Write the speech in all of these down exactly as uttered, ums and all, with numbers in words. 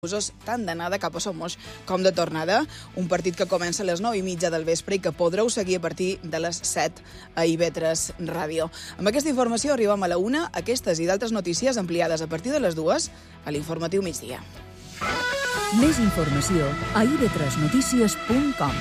usos tant d'anada cap a Somos com de tornada. Un partit que comença a les nou i mitja del vespre i que podreu seguir a partir de les set a I V tres Ràdio. Amb aquesta informació arribem a la una. Aquestes i d'altres notícies ampliades a partir de les dues a l'informatiu migdia. Més informació a i ve tres notícies punt com.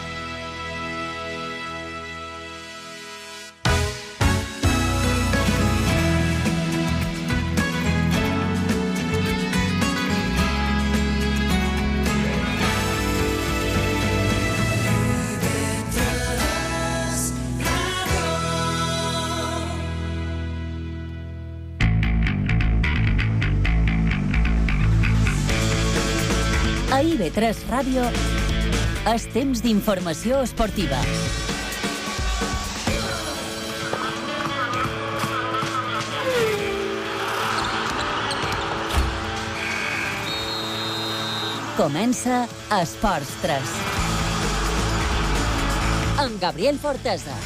A I V tres Ràdio és temps d'informació esportiva. Comença Esports tres. Amb Gabriel Fortesa.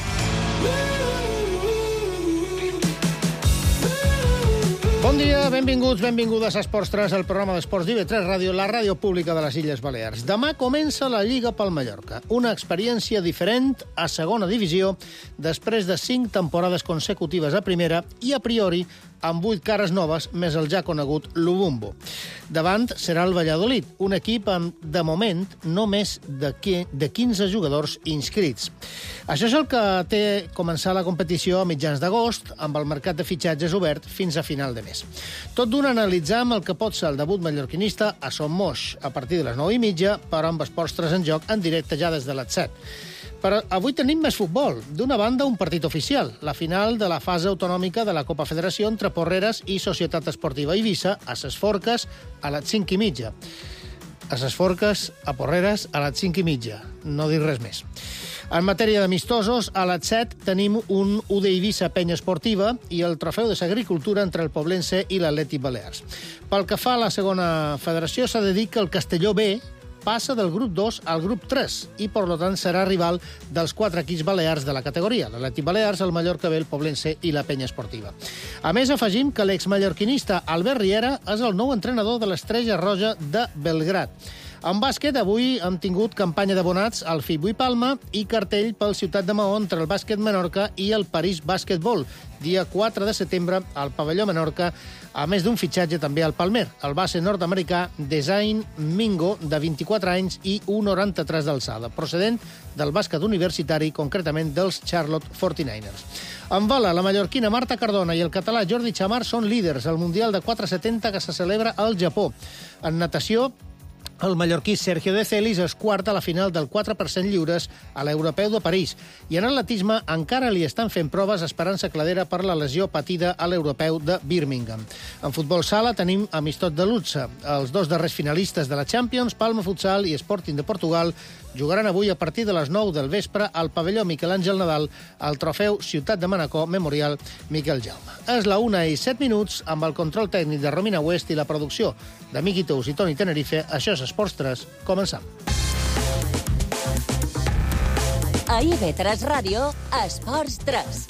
Bon dia, benvinguts, benvingudes a Esports tres, el programa d'esports d'I V tres Ràdio, la ràdio pública de les Illes Balears. Demà comença la Lliga pel Mallorca, una experiència diferent a segona divisió després de cinc temporades consecutives a primera i, a priori, amb vuit cares noves, més el ja conegut Lubumbo. Davant serà el Valladolid, un equip amb, de moment, no més de quinze jugadors inscrits. Això és el que té començar la competició a mitjans d'agost, amb el mercat de fitxatges obert fins a final de mes. Tot d'una analitzam el que pot ser el debut mallorquinista a Son Moix, a partir de les nou i mitja, però amb Esports tres en joc en directe ja des de les set. Però avui tenim més futbol. D'una banda, un partit oficial, la final de la fase autonòmica de la Copa Federació entre Porreres i Societat Esportiva Eivissa a Ses Forques a les cinc i mitja. A Ses Forques, a Porreres, a les cinc i mitja. No dic res més. En matèria d'amistosos, a les set tenim un U D Eivissa Penya Esportiva i el trofeu de l'agricultura entre el Poblense i l'Atlètic Balears. Pel que fa a la segona federació, s'ha de dir que el Castelló B passa del grup dos al grup tres i, per tant, serà rival dels quatre equips balears de la categoria, l'Atlètic Balears, el Mallorca B, el Poblense i la Penya Esportiva. A més, afegim que l'exmallorquinista Albert Riera és el nou entrenador de l'Estrella Roja de Belgrat. En bàsquet, avui hem tingut campanya d'abonats al Fibui Palma i cartell pel Ciutat de Maó entre el Bàsquet Menorca i el París Bàsquetbol, dia quatre de setembre al pavelló Menorca, a més d'un fitxatge també al Palmer, el base nord-americà Design Mingo, de vint-i-quatre anys i un coma noranta-tres d'alçada, procedent del bàsquet universitari, concretament dels Charlotte quaranta-nou ers. En bola, la mallorquina Marta Cardona i el català Jordi Chamar són líders al Mundial de quatre setanta que se celebra al Japó. En natació, el mallorquí Sergio de Celis és quart a la final del quatre per cent lliures a l'Europeu de París. I en atletisme encara li estan fent proves Esperança Cladera per la lesió patida a l'Europeu de Birmingham. En futbol sala tenim amistot de luxe. Els dos darrers finalistes de la Champions, Palma Futsal i Sporting de Portugal, jugaran avui a partir de les nou del vespre al pavelló Miquel Àngel Nadal al trofeu Ciutat de Manacor Memorial Miquel Jaume. És la una i set minuts, amb el control tècnic de Romina West i la producció de Miqui Tous i Toni Tenerife. Això és Esports tres. Començam. A I V tres Ràdio, Esports tres.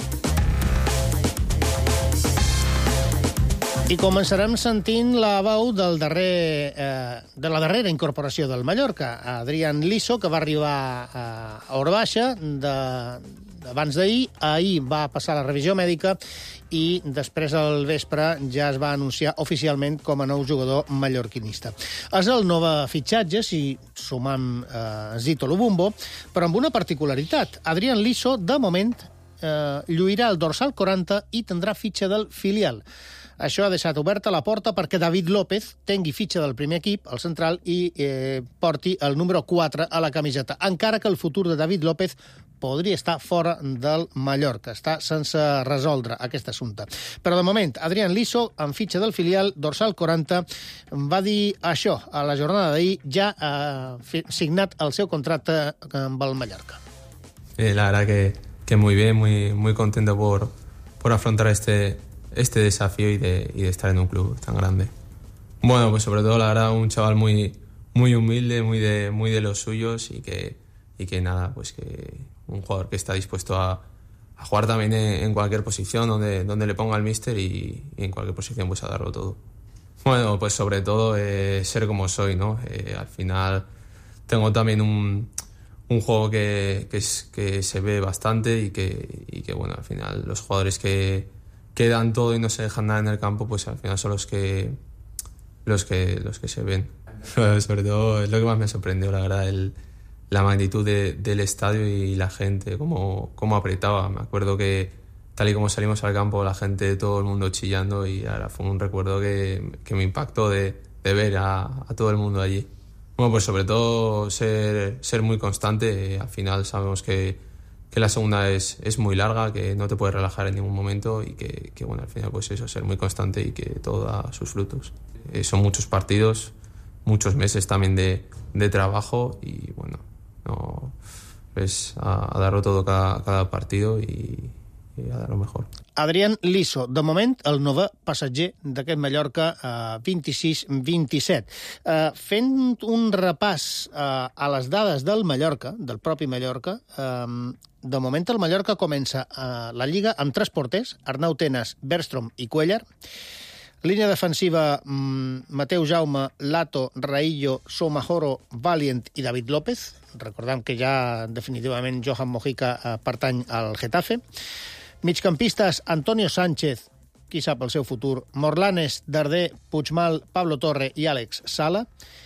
I començarem sentint la veu del darrer, eh, de la darrera incorporació del Mallorca, Adrián Liso, que va arribar a Orbaixa abans d'ahir. Ahir va passar la revisió mèdica i després al vespre ja es va anunciar oficialment com a nou jugador mallorquinista. És el nou fitxatge, si sumam eh, Zito Lubumbo, però amb una particularitat. Adrián Liso, de moment, eh, lluirà el dorsal quaranta i tindrà fitxa del filial. Això ha deixat oberta la porta perquè David López tingui fitxa del primer equip, el central, i eh, porti el número quatre a la camiseta, encara que el futur de David López podria estar fora del Mallorca. Està sense resoldre aquest assumpte. Però, de moment, Adrián Liso, amb fitxa del filial, dorsal quaranta, va dir això a la jornada d'ahir, ja ha signat el seu contracte amb el Mallorca. Eh, la verdad que, que muy bien, muy, muy contento por, por afrontar este... este desafío y de, y de estar en un club tan grande. Bueno, pues sobre todo, la verdad, un chaval muy, muy humilde, muy de, muy de los suyos y que, y que nada, pues que un jugador que está dispuesto a, a jugar también en, en cualquier posición donde, donde le ponga el míster y, y en cualquier posición pues a darlo todo. Bueno, pues sobre todo eh, ser como soy, ¿no? Eh, al final tengo también un, un juego que, que, es, que se ve bastante y que, y que, bueno, al final los jugadores que, que dan todo y no se dejan nada en el campo, pues al final son los que, los que, los que se ven. Sobre todo es lo que más me sorprendió, la verdad, el, la magnitud de, del estadio y la gente, cómo, cómo apretaba. Me acuerdo que tal y como salimos al campo, la gente, todo el mundo chillando, y ahora fue un recuerdo que, que me impactó de, de ver a, a todo el mundo allí. Bueno, pues sobre todo ser, ser muy constante. Eh, al final sabemos que, que la segunda es, es muy larga, que no te puedes relajar en ningún momento y que, que bueno, al final pues eso, ser muy constante y que todo da sus frutos. Eh, son muchos partidos, muchos meses también de, de trabajo y bueno, no, pues a, a darlo todo cada, cada partido y a dar lo mejor. Adrián Liso, de moment el novè passatger d'aquest Mallorca eh, vint-i-sis vint-i-set. Eh, fent un repàs eh, a les dades del Mallorca, del propi Mallorca, eh, de moment el Mallorca comença eh, la Lliga amb tres porters, Arnau Tenas, Bergstrom i Cuellar. Línia defensiva, mmm, Mateu Jaume, Lato, Raillo, Somajoro, Valiant i David López. Recordem que ja definitivament Johan Mojica eh, pertany al Getafe. Migcampistes, Antonio Sánchez, qui sap el seu futur, Morlanes, Darder, Puigmal, Pablo Torre i Àlex Sala.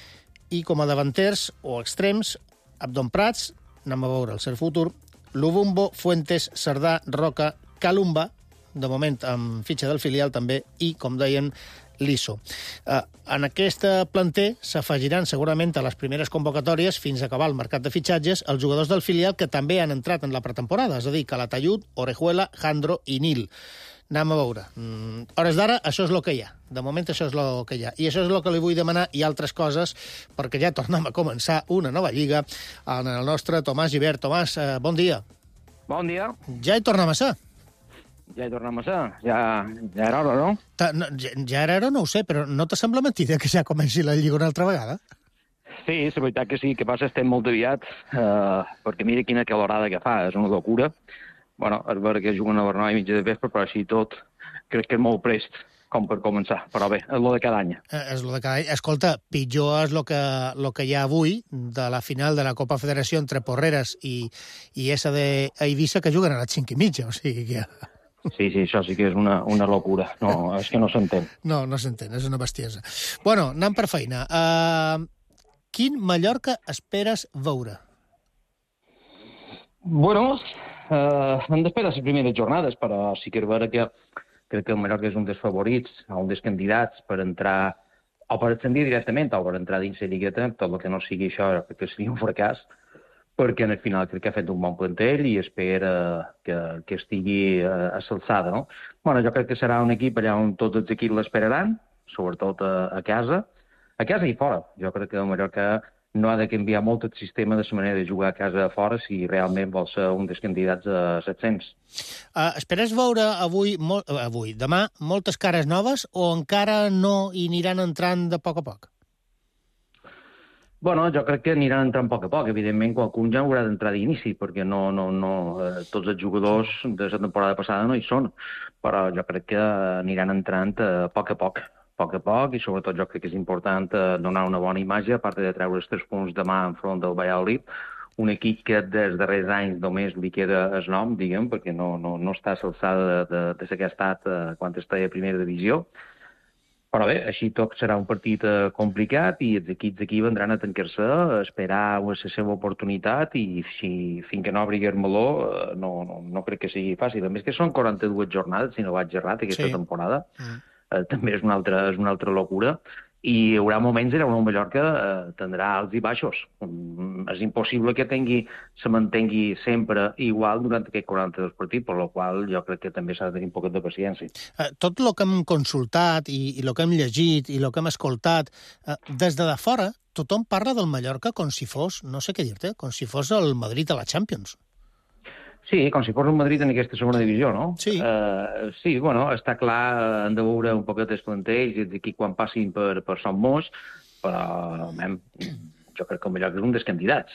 I com a davanters o extrems, Abdon Prats, anem a veure el seu futur, Lubumbo, Fuentes, Cerdà, Roca, Calumba, de moment amb fitxa del filial també, i, com deien, Liso. Eh, en aquesta planter s'afegiran segurament a les primeres convocatòries fins a acabar el mercat de fitxatges els jugadors del filial que també han entrat en la pretemporada, és a dir, Calatayud, Orejuela, Jandro i Nil. Anem a veure. Mm, hores d'ara, això és el que hi ha. De moment, això és el que hi ha. I això és el que li vull demanar i altres coses, perquè ja tornem a començar una nova lliga en el nostre Tomàs Gibert. Tomàs, eh, bon dia. Bon dia. Ja hi tornem a ser. Ja hi tornem a ser. Ja, ja era hora, no? Ta, no ja, ja era hora, no ho sé, però no te sembla mentida que ja comenci la Lliga una altra vegada? Sí, és veritat que sí, que passa estem molt aviat, eh, perquè mira quina calorada que fa, és una locura. Bueno, és vera que juguen a Bernau i mitja de vespre, però així tot crec que és molt prest com per començar. Però bé, és lo de cada any. Eh, és lo de cada any. Escolta, pitjor és lo que, lo que hi ha avui de la final de la Copa Federació entre Porreres i, i esa de Eivissa, que juguen a les cinc i mitja, o sigui que... Sí, sí, això sí que és una, una locura. No, és que no s'entén. No, no s'entén, és una bestiesa. Bueno, anant per feina. Uh, quin Mallorca esperes veure? Bueno, uh, hem d'esperar les primeres jornades, però sí que és vera que crec que el Mallorca és un dels favorits, un dels candidats per entrar, o per ascendir directament, o per entrar dins la lligueta, tot el que no sigui això, crec que seria un fracàs, perquè al final crec que ha fet un bon plantel i espera que, que estigui a, a l'alçada, no? Bueno, jo crec que serà un equip allà on tots els equips l'esperaran, sobretot a, a casa, a casa i fora. Jo crec que el Mallorca no ha de canviar molt el sistema de la manera de jugar a casa a fora si realment vol ser un dels candidats a l'ascens. Uh, esperes veure avui, molt, uh, avui, demà, moltes cares noves o encara no hi aniran entrant de poc a poc? Bueno, jo crec que aniran entrant a poc a poc. Evidentment, qualcun ja haurà d'entrar d'inici, perquè no, no, no, eh, tots els jugadors de la temporada passada no hi són. Però jo crec que aniran entrant a poc a poc, a poc a poc, i sobretot jo crec que és important eh, donar una bona imatge, a part de treure els tres punts demà enfront del Valladolid, un equip que des darrers anys només li queda el nom, diguem, perquè no, no, no està a l'alçada de, de, de ser que ha estat eh, quan està a primera divisió. Però bé, així tot serà un partit eh, complicat i els equips d'aquí vendran a tancar-se, a esperar la seva oportunitat i si fins que no obri el meló eh, no, no, no crec que sigui fàcil. A més que són quaranta-dues jornades, si no vaig errat, aquesta sí. temporada. Mm. Eh, també és una, altra, és una altra locura. I hi haurà moments en què el Mallorca eh, tindrà alts i baixos. Mm, és impossible que tingui, se mantengui sempre igual durant aquests quaranta-dos partits, per la qual jo crec que també s'ha de tenir un poquet de paciència. Eh, tot el que hem consultat i, i el que hem llegit i el que hem escoltat, eh, des de, de fora, tothom parla del Mallorca com si fos, no sé què dir-te, com si fos el Madrid a la Champions. Sí, com si fos el Madrid en aquesta segona divisió, no? Sí. Uh, sí, bueno, està clar, han de veure un poquet els plantells i d'aquí quan passin per, per Son Mos, però, mem, jo crec que el Mallorca és un dels candidats.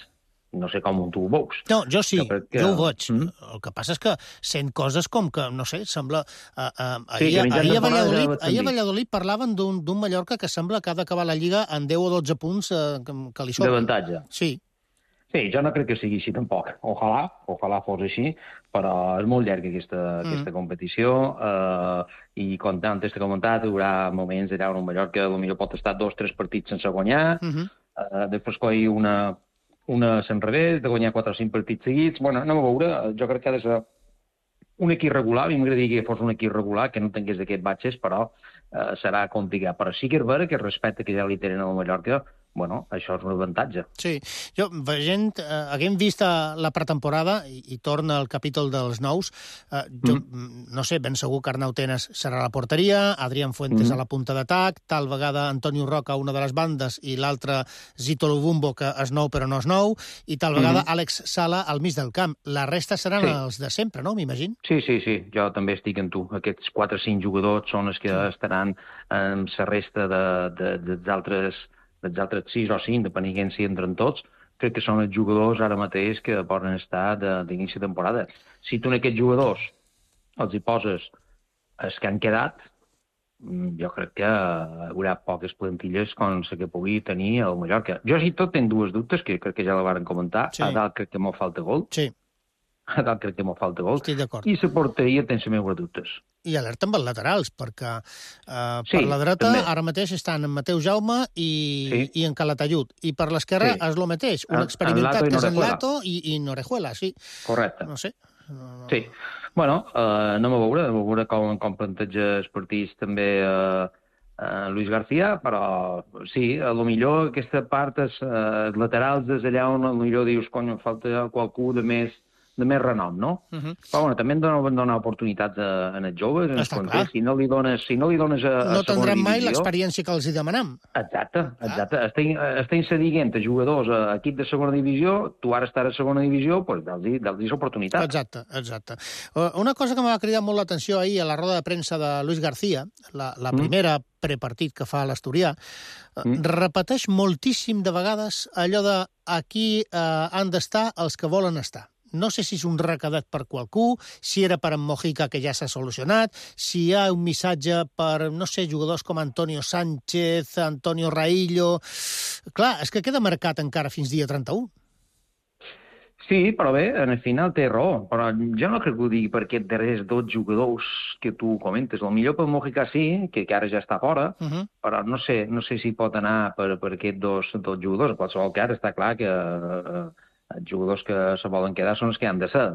No sé com tu ho veus. No, jo sí, jo, que... jo ho veig. Mm? El que passa és que sent coses com que, no sé, sembla... Uh, uh, sí, ahir, ahir, a Valladolid, ja ahir a Valladolid parlaven d'un Mallorca que sembla que ha d'acabar la Lliga en deu o dotze punts uh, que, que li sobren. D'avantatge. Sí. Sí, jo no crec que sigui així tampoc. Ojalà, ojalà fos així, però és molt llarga aquesta, mm. aquesta competició eh, i com antes t'he comentat, hi haurà moments allà on un Mallorca potser pot estar dos o tres partits sense guanyar, mm -hmm. eh, després coi una, una s'enrevés, de guanyar quatre o cinc partits seguits. Bueno, anem a veure, jo crec que ha de ser un equip regular, a mi m'agradaria que fos un equip regular, que no tingués d'aquests batxes, però eh, serà complicat. Però sí que és vera que el respecte que ja li tenen al Mallorca, bueno, això és un avantatge. Sí. Jo, veient, eh, haguem vist la pretemporada, i, i torna al capítol dels nous, eh, jo, mm. no sé, ben segur que Arnau Tenas serà a la porteria, Adrián Fuentes mm. a la punta d'atac, tal vegada Antonio Roca a una de les bandes i l'altra Zito Lubumbo, que és nou però no és nou, i tal vegada mm. Àlex Sala al mig del camp. La resta seran sí. els de sempre, no, m'imagino? Sí, sí, sí, jo també estic amb tu. Aquests quatre o cinc jugadors són els que sí. estaran en la resta dels altres... dels altres sis o cinc, depenent si entren tots, crec que són els jugadors ara mateix que poden estar d'inici de temporada. Si tu en aquests jugadors els hi poses els que han quedat, jo crec que hi haurà poques plantilles com la que pugui tenir el Mallorca. Jo, si tot, tenc dues dubtes, que crec que ja la varen comentar. Sí. A dalt crec que m'ho falta gol. Sí. A dalt crec que m'ho falta gol. Estic d'acord. I la porteria té les meves dubtes. I alerta amb els laterals, perquè eh, sí, per la dreta també. ara mateix estan en Mateu Jaume i, sí. i en Calatayud. I per l'esquerra sí. és el mateix. Un en, experimentat en que és en Lato i, i Norejuela, sí. Correcte. No sé. No, no. Sí. Bueno, eh, anem a veure, anem a veure com, com planteja els partits també eh, eh, Luis García, però sí, a lo millor aquesta part, els eh, laterals és allà on a lo millor dius, cony, falta qualcú de més de més renom, no? Uh -huh. Però bueno, també em dona, dona oportunitats a, a els joves, en el si no li dones, si no li dones a, a no tindran mai l'experiència que els hi demanem. Exacte, exacte. Ah. Estem, estem cedint a jugadors a equip de segona divisió, tu ara estàs a segona divisió, doncs dels dels oportunitats. Exacte, exacte. Una cosa que m'ha cridat molt l'atenció ahir a la roda de premsa de Luis García, la, la primera mm. prepartit que fa a l'Asturià, mm. repeteix moltíssim de vegades allò de aquí eh, han d'estar els que volen estar. No sé si és un recadat per qualcú, si era per en Mojica, que ja s'ha solucionat, si hi ha un missatge per, no sé, jugadors com Antonio Sánchez, Antonio Raillo... Clar, és que queda marcat encara fins dia trenta-u. Sí, però bé, al final té raó. Però jo no crec que ho digui per aquests darrers dos jugadors que tu comentes. El millor per Mojica sí, que, que ara ja està fora, uh -huh. però no sé, no sé si pot anar per, per aquests dos, dos jugadors. En qualsevol cas, està clar que... Eh, els jugadors que se volen quedar són els que han de ser.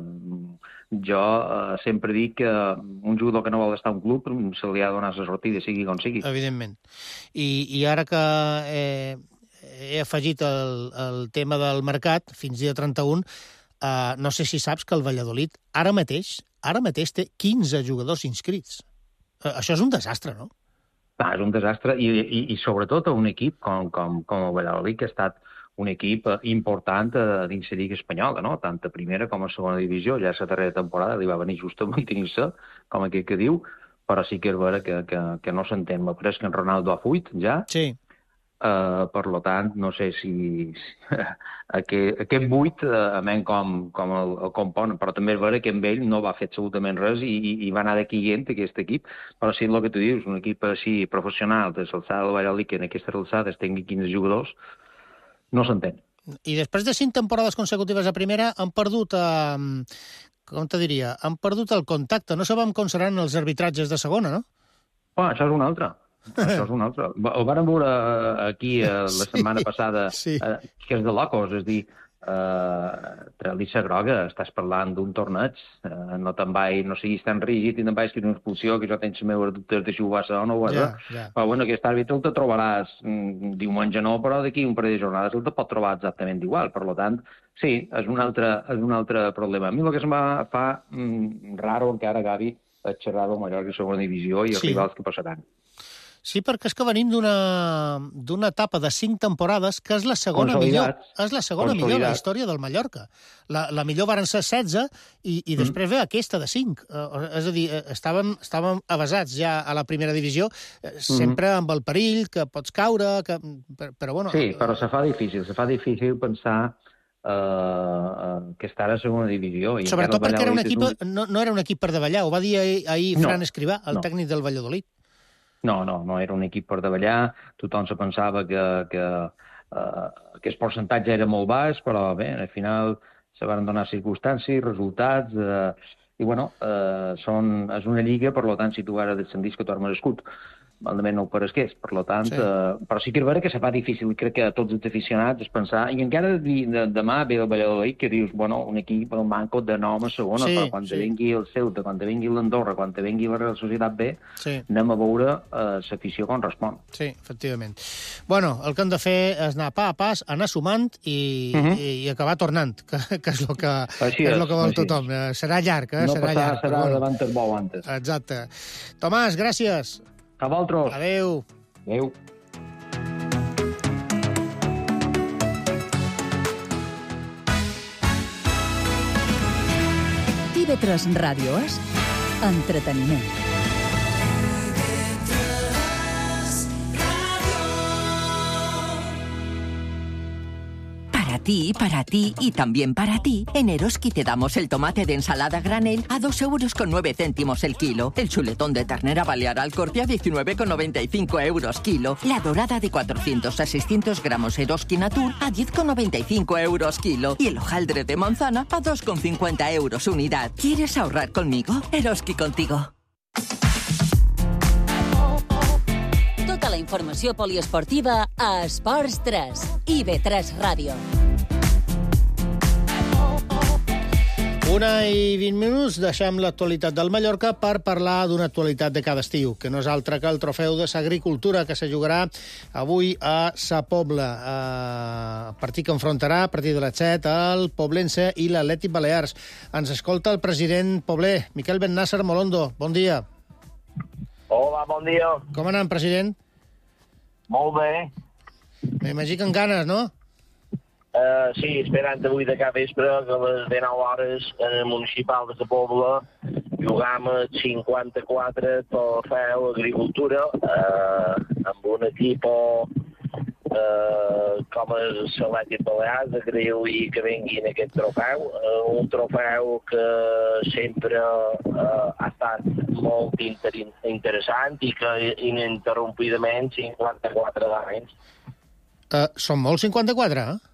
Jo eh, sempre dic que un jugador que no vol estar a un club se li ha de donar la sortida, sigui com sigui. Evidentment. I, i ara que eh, he afegit el, el tema del mercat, fins dia trenta-u, eh, no sé si saps que el Valladolid ara mateix, ara mateix té quinze jugadors inscrits. Eh, això és un desastre, no? Ah, és un desastre, i, i, i sobretot a un equip com, com, com el Valladolid, que ha estat un equip important dins la Lliga Espanyola, no? Tant a primera com a segona divisió. Ja la darrera temporada li va venir just a mantenir-se, com aquell que diu, però sí que és vera que, que, que no s'entén. M'apareix que en Ronaldo ha fuit, ja. Sí. Uh, per lo tant, no sé si aquest, aquest buit, uh, almenys com, com el, el compon, però també és vera que amb ell no va fer absolutament res i, i, i va anar d'aquí gent, aquest equip, però sí el que tu dius, un equip així professional de l'alçada del Valladolid, que en aquestes alçades tingui quinze jugadors, no s'entén. I després de cinc temporades consecutives a primera han perdut, eh, com te diria, han perdut el contacte. No sabem com seran els arbitratges de segona, no? Oh, això és un altre. Això és un altre. Ho vàrem veure aquí eh, la setmana sí, passada, sí. Eh, que és de locos, és a dir, eh, trelissa groga, estàs parlant d'un torneig, eh, no te'n vaig, no siguis tan rígid i te'n vaig que una expulsió, que jo tens les meves dubtes de si ho va ser o no ho va ser. Ja, ja. Però bueno, aquest àrbitre el te trobaràs mm, diumenge no, però d'aquí un parell de jornades el te pot trobar exactament igual. Per tant, sí, és un altre, és un altre problema. A mi el que se'm fa mm, raro encara, Gavi, és xerrar del Mallorca a segona divisió i els sí. rivals que passaran. Sí, perquè és que venim d'una d'una etapa de cinc temporades que és la segona millor, és la segona millor de la història del Mallorca. La, la millor varen ser setze i, i després mm. ve aquesta de cinc. Uh, és a dir, estàvem, estàvem avasats ja a la primera divisió, sempre mm. amb el perill, que pots caure, que, però, però bueno... Sí, però se fa difícil, se fa difícil pensar Uh, que està a la segona divisió. I sobretot perquè era un equip, un... no, no era un equip per davallar, ho va dir ahir, ahir no, Fran Escrivà, el no. tècnic del Valladolid. No, no, no era un equip per davallar, tothom se pensava que, que uh, aquest percentatge era molt baix, però bé, al final se van donar circumstàncies, resultats, uh, i bueno, uh, són, és una lliga, per tant, si tu ara descendis que tu armes escut, malament no ho paresqués. Per tant, sí. eh, però sí que és vera que se fa difícil, crec que a tots els aficionats és pensar, i encara de, de, demà ve el Valladolid que dius, bueno, un equip, el manco de nom a segona, sí, però quan sí. te vengui el Ceuta, quan te vengui l'Andorra, quan te vengui la Real Societat B, sí. anem a veure eh, l'afició com respon. Sí, efectivament. Bueno, el que hem de fer és anar pa a pas, anar sumant i, uh -huh. i, i acabar tornant, que, que és el que, que, és el que vol tothom. És. Serà llarg, eh? No serà passar, llarg. serà bueno. davant el bou antes. Exacte. Tomàs, gràcies. A vosaltres. Adéu. Adéu. T V tres Ràdio és entreteniment. Para ti, para ti y también para ti, en Eroski te damos el tomate de ensalada granel a dos euros con nueve céntimos el kilo, el chuletón de ternera balear Alcorte a diecinueve con noventa y cinco euros kilo, la dorada de cuatrocientos a seiscientos gramos Eroski Natur a diez con noventa y cinco euros kilo y el hojaldre de manzana a dos con cincuenta euros unidad. ¿Quieres ahorrar conmigo? Eroski contigo. Tota la informació poliesportiva a Esports tres, I V tres Ràdio. Una i vint minuts, deixem l'actualitat del Mallorca per parlar d'una actualitat de cada estiu, que no és altra que el trofeu de l'agricultura, que se jugarà avui a Sa Pobla. Uh, partit que enfrontarà a partir de les set el Poblense i l'Atlètic Balears. Ens escolta el president pobler, Miquel Bennàsser Molondo. Bon dia. Hola, bon dia. Com anem, president? Molt bé. M'imagino que en ganes, no? Uh, sí, esperant avui de cap vespre que a les dinou hores en el municipal de Sa Pobla jugam a cinquanta-quatre trofeu agricultura uh, amb un equip uh, com el l'Atlètic Balears, agrair que vinguin aquest trofeu, uh, un trofeu que sempre uh, ha estat molt inter interessant i que ininterrompidament cinquanta-quatre anys. Uh, són molts cinquanta-quatre, eh?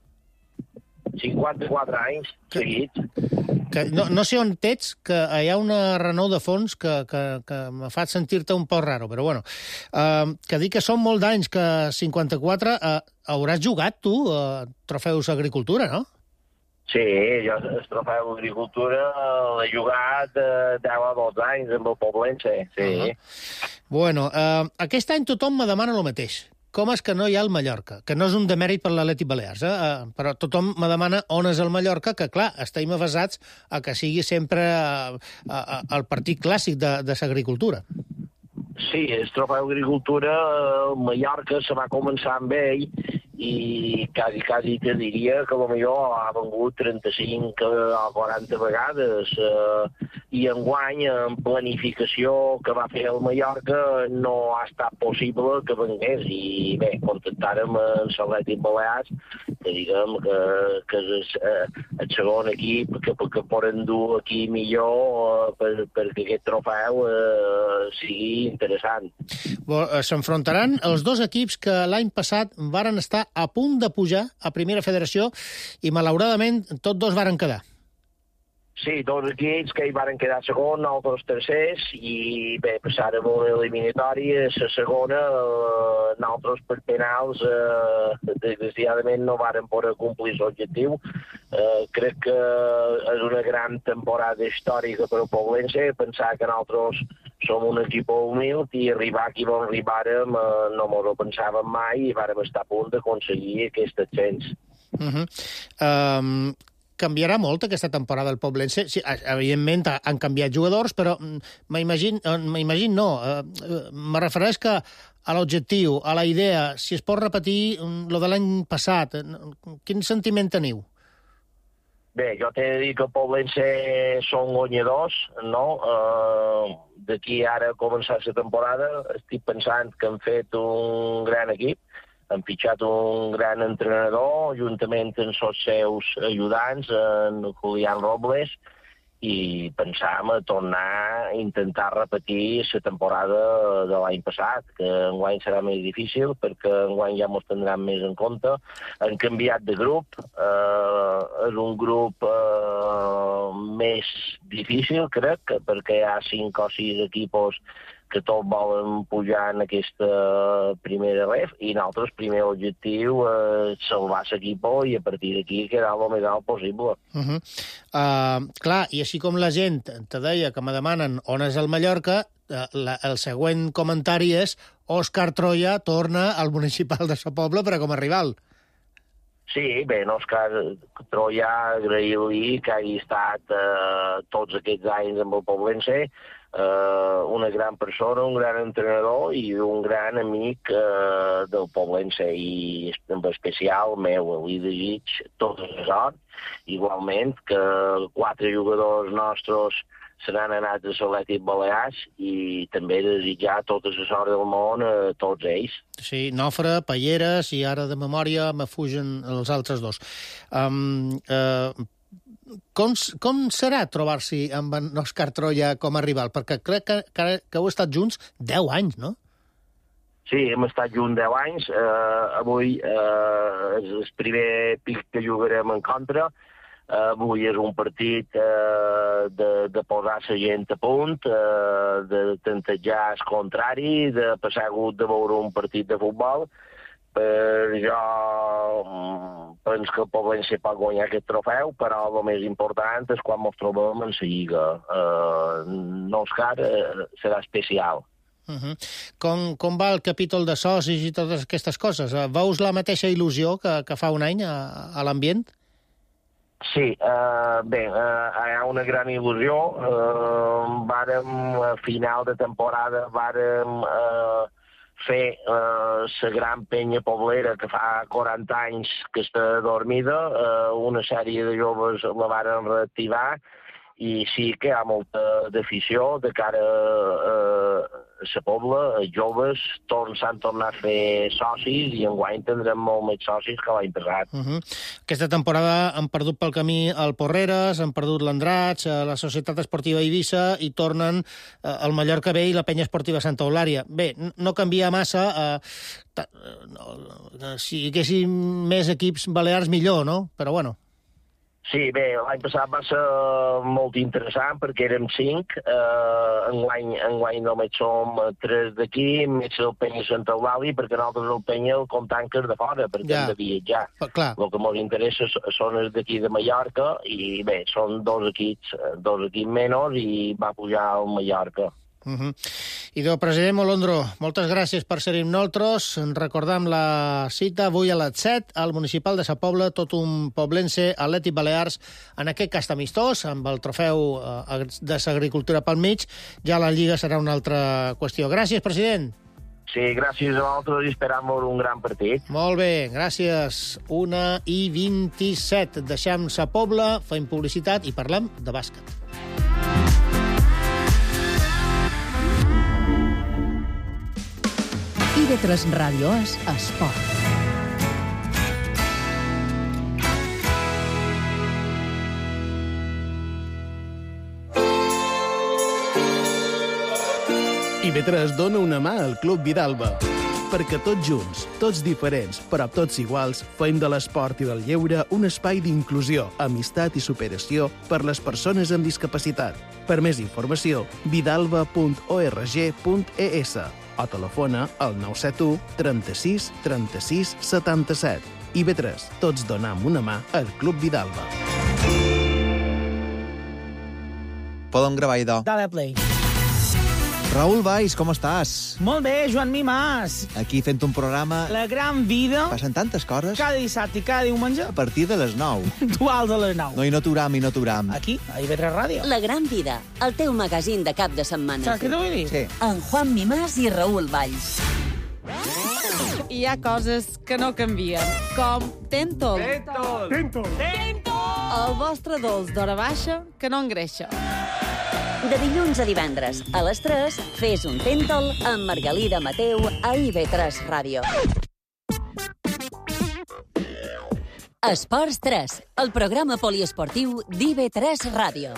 cinquanta-quatre anys seguits. Que no, no sé on ets, que hi ha una renou de fons que, que, que me fa sentir-te un poc raro, però bueno. Uh, que dic que són molt d'anys, que cinquanta-quatre... Uh, hauràs jugat, tu, uh, trofeus agricultura, no? Sí, jo el trofeu agricultura l'he jugat uh, deu a dotze anys amb el Poblense, sí. Uh -huh. Bueno, uh, aquest any tothom me demana el mateix. Com és que no hi ha el Mallorca? Que no és un demèrit per l'Atlètic Balears, eh? Uh, però tothom me demana on és el Mallorca, que, clar, estem avasats a que sigui sempre uh, uh, el partit clàssic de, de l'agricultura. Sí, el trofeu agricultura, el Mallorca se va començar amb ell i quasi, quasi te diria que potser ha vengut trenta-cinc o quaranta vegades eh, i enguany, en planificació que va fer el Mallorca, no ha estat possible que vengués i bé, contactàrem amb l'Atlètic Balears que diguem que, que és eh, el segon equip que, que poden dur aquí millor eh, per, perquè aquest trofeu eh, sigui interessant. S'enfrontaran els dos equips que l'any passat varen estar a punt de pujar a Primera Federació i, malauradament, tots dos varen quedar. Sí, dos equips que hi varen quedar segon, nosaltres tercers, i bé, passàrem a l'eliminatòria, la segona, eh, nosaltres per penals, eh, desgraciadament no varen poder complir l'objectiu. Eh, crec que és una gran temporada històrica per al Poblense, pensar que nosaltres som un equip humil i arribar aquí on arribàrem eh, no ens ho pensàvem mai i vàrem estar a punt d'aconseguir aquest ascens. Uh -huh. um... Canviarà molt aquesta temporada el Poblense? Sí, evidentment han canviat jugadors, però m'imagino, m'imagino no, me refereix que a l'objectiu, a la idea, si es pot repetir lo de l'any passat, quin sentiment teniu? Bé, jo t'he de dir que el Poblense són guanyadors, no? Uh, D'aquí ara a començar la temporada estic pensant que han fet un gran equip, han fitxat un gran entrenador, juntament amb els seus ajudants, en Julián Robles, i pensàvem a tornar a intentar repetir la temporada de l'any passat, que enguany serà més difícil, perquè enguany ja ens tindran més en compte. Han canviat de grup, eh, és un grup eh, més difícil, crec, perquè hi ha cinc o sis equipos que tots volen pujar en aquesta primera ref, i nosaltres primer objectiu és salvar l'equip i a partir d'aquí quedar el més alt possible. Uh -huh. uh, clar, i així com la gent te deia que me demanen on és el Mallorca, uh, la, el següent comentari és Òscar Troia torna al Municipal de Sa Pobla per a com a rival. Sí, bé, en Òscar Troia, agrair-li que hagi estat eh, tots aquests anys amb el Poblense, Uh, una gran persona, un gran entrenador i un gran amic uh, del Poblense, i en especial meu, li desig tota la sort. Igualment que quatre jugadors nostres se n'han anat a l'Atlètic Balears, i també desitjar tota la sort del món a tots ells. Sí, Nofre, Palleres, i ara de memòria me fugen els altres dos. Um, uh, Com, com serà trobar-s'hi amb en Òscar Troia com a rival? Perquè crec que, que, que heu estat junts deu anys, no? Sí, hem estat junts deu anys. Uh, avui uh, és el primer pic que jugarem en contra. Uh, avui és un partit uh, de, de posar la gent a punt, uh, de tentejar el contrari, de passar hagut de veure un partit de futbol. Per jo penso que el Poblense pot guanyar aquest trofeu, però el més important és quan ens trobem en la Lliga. Uh, Òscar uh, serà especial. Uh -huh. com, com va el capítol de socis i totes aquestes coses? Veus la mateixa il·lusió que, que fa un any a, a l'ambient? Sí, uh, bé, uh, hi ha una gran il·lusió. Uh, vàrem, a final de temporada, vàrem uh, fer la uh, gran penya poblera que fa quaranta anys que està dormida. Uh, una sèrie de joves la varen reactivar, i sí que hi ha molta d'afició de cara a, a la pobla, els joves s'han tornat a fer socis, i enguany tindrem molt més socis que l'any passat. Uh -huh. Aquesta temporada han perdut pel camí el Porreres, han perdut l'Andratx, la Societat Esportiva Eivissa, i tornen eh, el Mallorca B i la Penya Esportiva Santa Eulària. Bé, no canvia massa. Eh, no, si hi haguessin més equips balears, millor, no? Però bueno. Sí, bé, l'any passat va ser molt interessant perquè érem cinc. Eh, enguany, enguany només som tres d'aquí, més el Penya Santa Eulàlia, perquè nosaltres el Penya el comptant que és de fora, perquè ja hem de viatjar. Clar. El que ens interessa són els d'aquí de Mallorca, i bé, són dos equips, dos equips menys, i va pujar al Mallorca. Uh -huh. Idò, president Molondro, moltes gràcies per ser amb nosaltres. Recordam la cita avui a les set al Municipal de Sa Pobla, tot un poblense, Atlètic Balears, en aquest cas amistós, amb el trofeu eh, de l'agricultura pel mig. Ja la Lliga serà una altra qüestió. Gràcies, president. Sí, gràcies a vosaltres, i esperam veure un gran partit. Molt bé, gràcies. una i vint-i-set. Deixem Sa Pobla, fem publicitat i parlem de bàsquet. I V tres Ràdio és esport. I V tres dona una mà al Club Vidalba. Perquè tots junts, tots diferents, però tots iguals, fem de l'esport i del lleure un espai d'inclusió, amistat i superació per les persones amb discapacitat. Per més informació, vidalba punt org punt e s o telefona al nou set u, trenta-sis, trenta-sis, setanta-set. I V tres, tots donam una mà al Club Vidalba. Podem gravar, idò. Dale play. Raül Valls, com estàs? Molt bé, Joan Mimàs. Aquí fent un programa... La gran vida. Passen tantes coses. Cada dissabte i cada diumenge. A partir de les nou. Duals a les nou. No, i no t'uram, i no t'uram. Aquí, a I V tres Ràdio. La gran vida, el teu magazín de cap de setmana. Saps què t'ho vull dir? Sí. En Juan Mimàs i Raül Valls. Hi ha coses que no canvien, com Tentol. Tentol. Tentol. El vostre dolç d'hora baixa que no engreixa. De dilluns a divendres, a les tres, fes un Tentol amb Margalida Mateu a I V tres Ràdio. Esports tres, el programa poliesportiu d'I V tres Ràdio.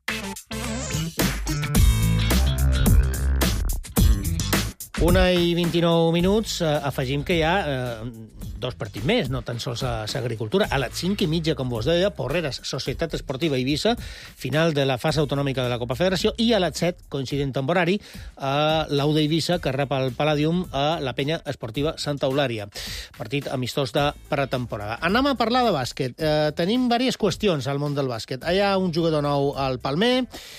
Una i vint-i-nou minuts, eh, afegim que hi ha eh, dos partits més, no tan sols a l'agricultura. A les cinc i mitja, com vos deia, Porreres, Societat Esportiva Eivissa, final de la fase autonòmica de la Copa Federació, i a les set, coincident en horari, a l'Au d'Eivissa, que rep el Palladium a la Penya Esportiva Santa Eulària. Partit amistós de pretemporada. Anem a parlar de bàsquet. Eh, tenim diverses qüestions al món del bàsquet. Hi ha un jugador nou al Palmer,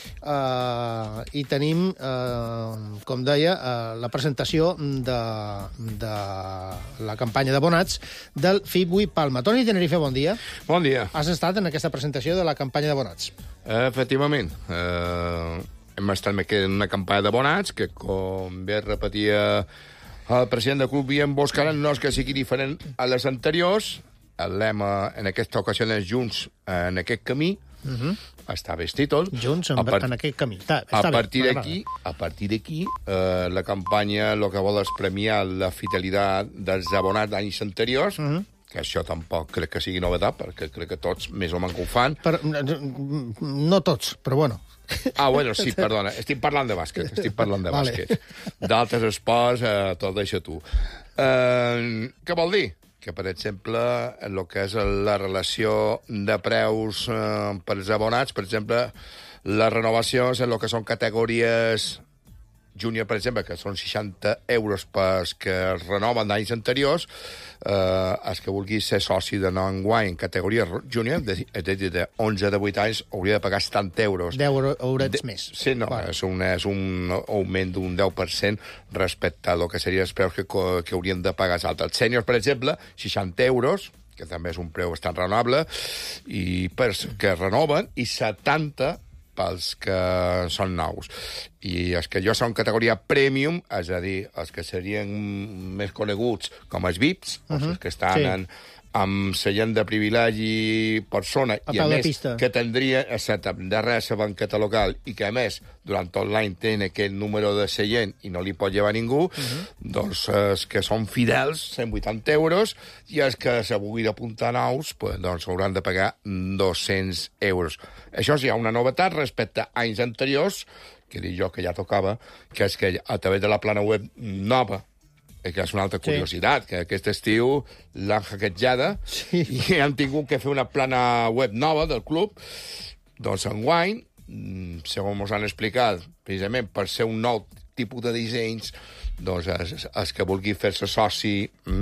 eh, i tenim, eh, com deia, eh, la presentació de, de la campanya d'abonats del F I B U I Palma. Toni Tenerife, bon dia. Bon dia. Has estat en aquesta presentació de la campanya d'abonats. Efectivament. Eh, hem estat en una campanya d'abonats que, com bé repetia el president del club, Guillem Boscara, no és que sigui diferent a les anteriors. El lema en aquesta ocasió és Junts en aquest camí. Uh-huh. Està vestit tot. Junts en, part... en aquest camí. Està, està a partir bé, d'aquí, a partir d'aquí, eh, la campanya el que vol és premiar la fidelitat dels abonats d'anys anteriors, uh-huh. que això tampoc crec que sigui novetat, perquè crec que tots més o menys ho fan. Per, no tots, però bueno. Ah, bueno, sí, perdona. Estic parlant de bàsquet. Estic parlant de vale. bàsquet. D'altres esports, eh, tot deixa tu. Eh, què vol dir? Que, per exemple, el que és la relació de preus eh, per als abonats, per exemple, les renovacions en el que són categories júnior, per exemple, que són seixanta euros pels que es renoven d'anys anteriors, eh, els que vulgui ser soci de nou enguany en categoria júnior, és a dir, de onze a divuit anys, hauria de pagar setanta euros. deu eurets de... més. Sí, no, vale. és, un, és un augment d'un deu per cent respecte a lo que serien els preus que, que haurien de pagar els altres. Els sèniors, per exemple, seixanta euros, que també és un preu bastant raonable, i pels que renoven, i setanta pels que són nous. I els que jo són categoria premium, és a dir, els que serien més coneguts com els V I Ps, uh-huh. els que estan sí. en, amb seient de privilegi persona, a i a més pista. que tindria excepte darrere la banqueta local, i que a més durant tot l'any tenen aquest número de seient i no li pot llevar ningú, uh-huh. doncs els que són fidels, cent vuitanta euros, i els que se vulguin apuntar nous, pues, doncs hauran de pagar dos-cents euros. Això sí, hi ha una novetat respecte a anys anteriors, que dic jo que ja tocava, que és que a través de la plana web nova, que és una altra curiositat, sí. que aquest estiu l'han hackejada sí. i han tingut que fer una plana web nova del club. Doncs enguany, segons ens han explicat, precisament per ser un nou tipus de dissenys, doncs els, els que vulgui fer-se soci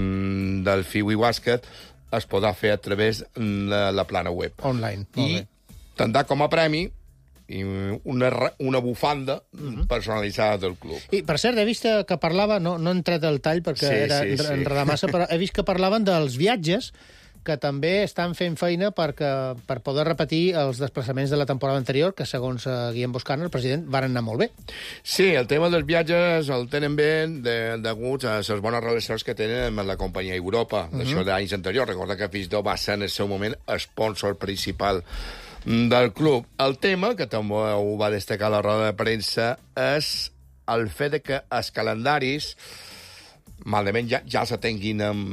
mm, del F I B U I Bàsquet es podrà fer a través de la plana web. Online. I tindrà com a premi i una, una bufanda uh-huh. personalitzada del club. I, per cert, he vist que parlava, no, no he entrat al tall perquè sí, era sí, sí. enredar massa, però he vist que parlaven dels viatges que també estan fent feina perquè, per poder repetir els desplaçaments de la temporada anterior, que segons uh, Guillem Boscana, el president, van anar molt bé. Sí, el tema dels viatges el tenen bé de, degut a les bones relacions que tenen amb la companyia Europa, uh-huh. d'això d'anys anteriors. Recorda que Fisdo va ser en el seu moment sponsor principal del club. El tema, que també ho va destacar a la roda de premsa, és el fet de que els calendaris malament ja, ja se tinguin um,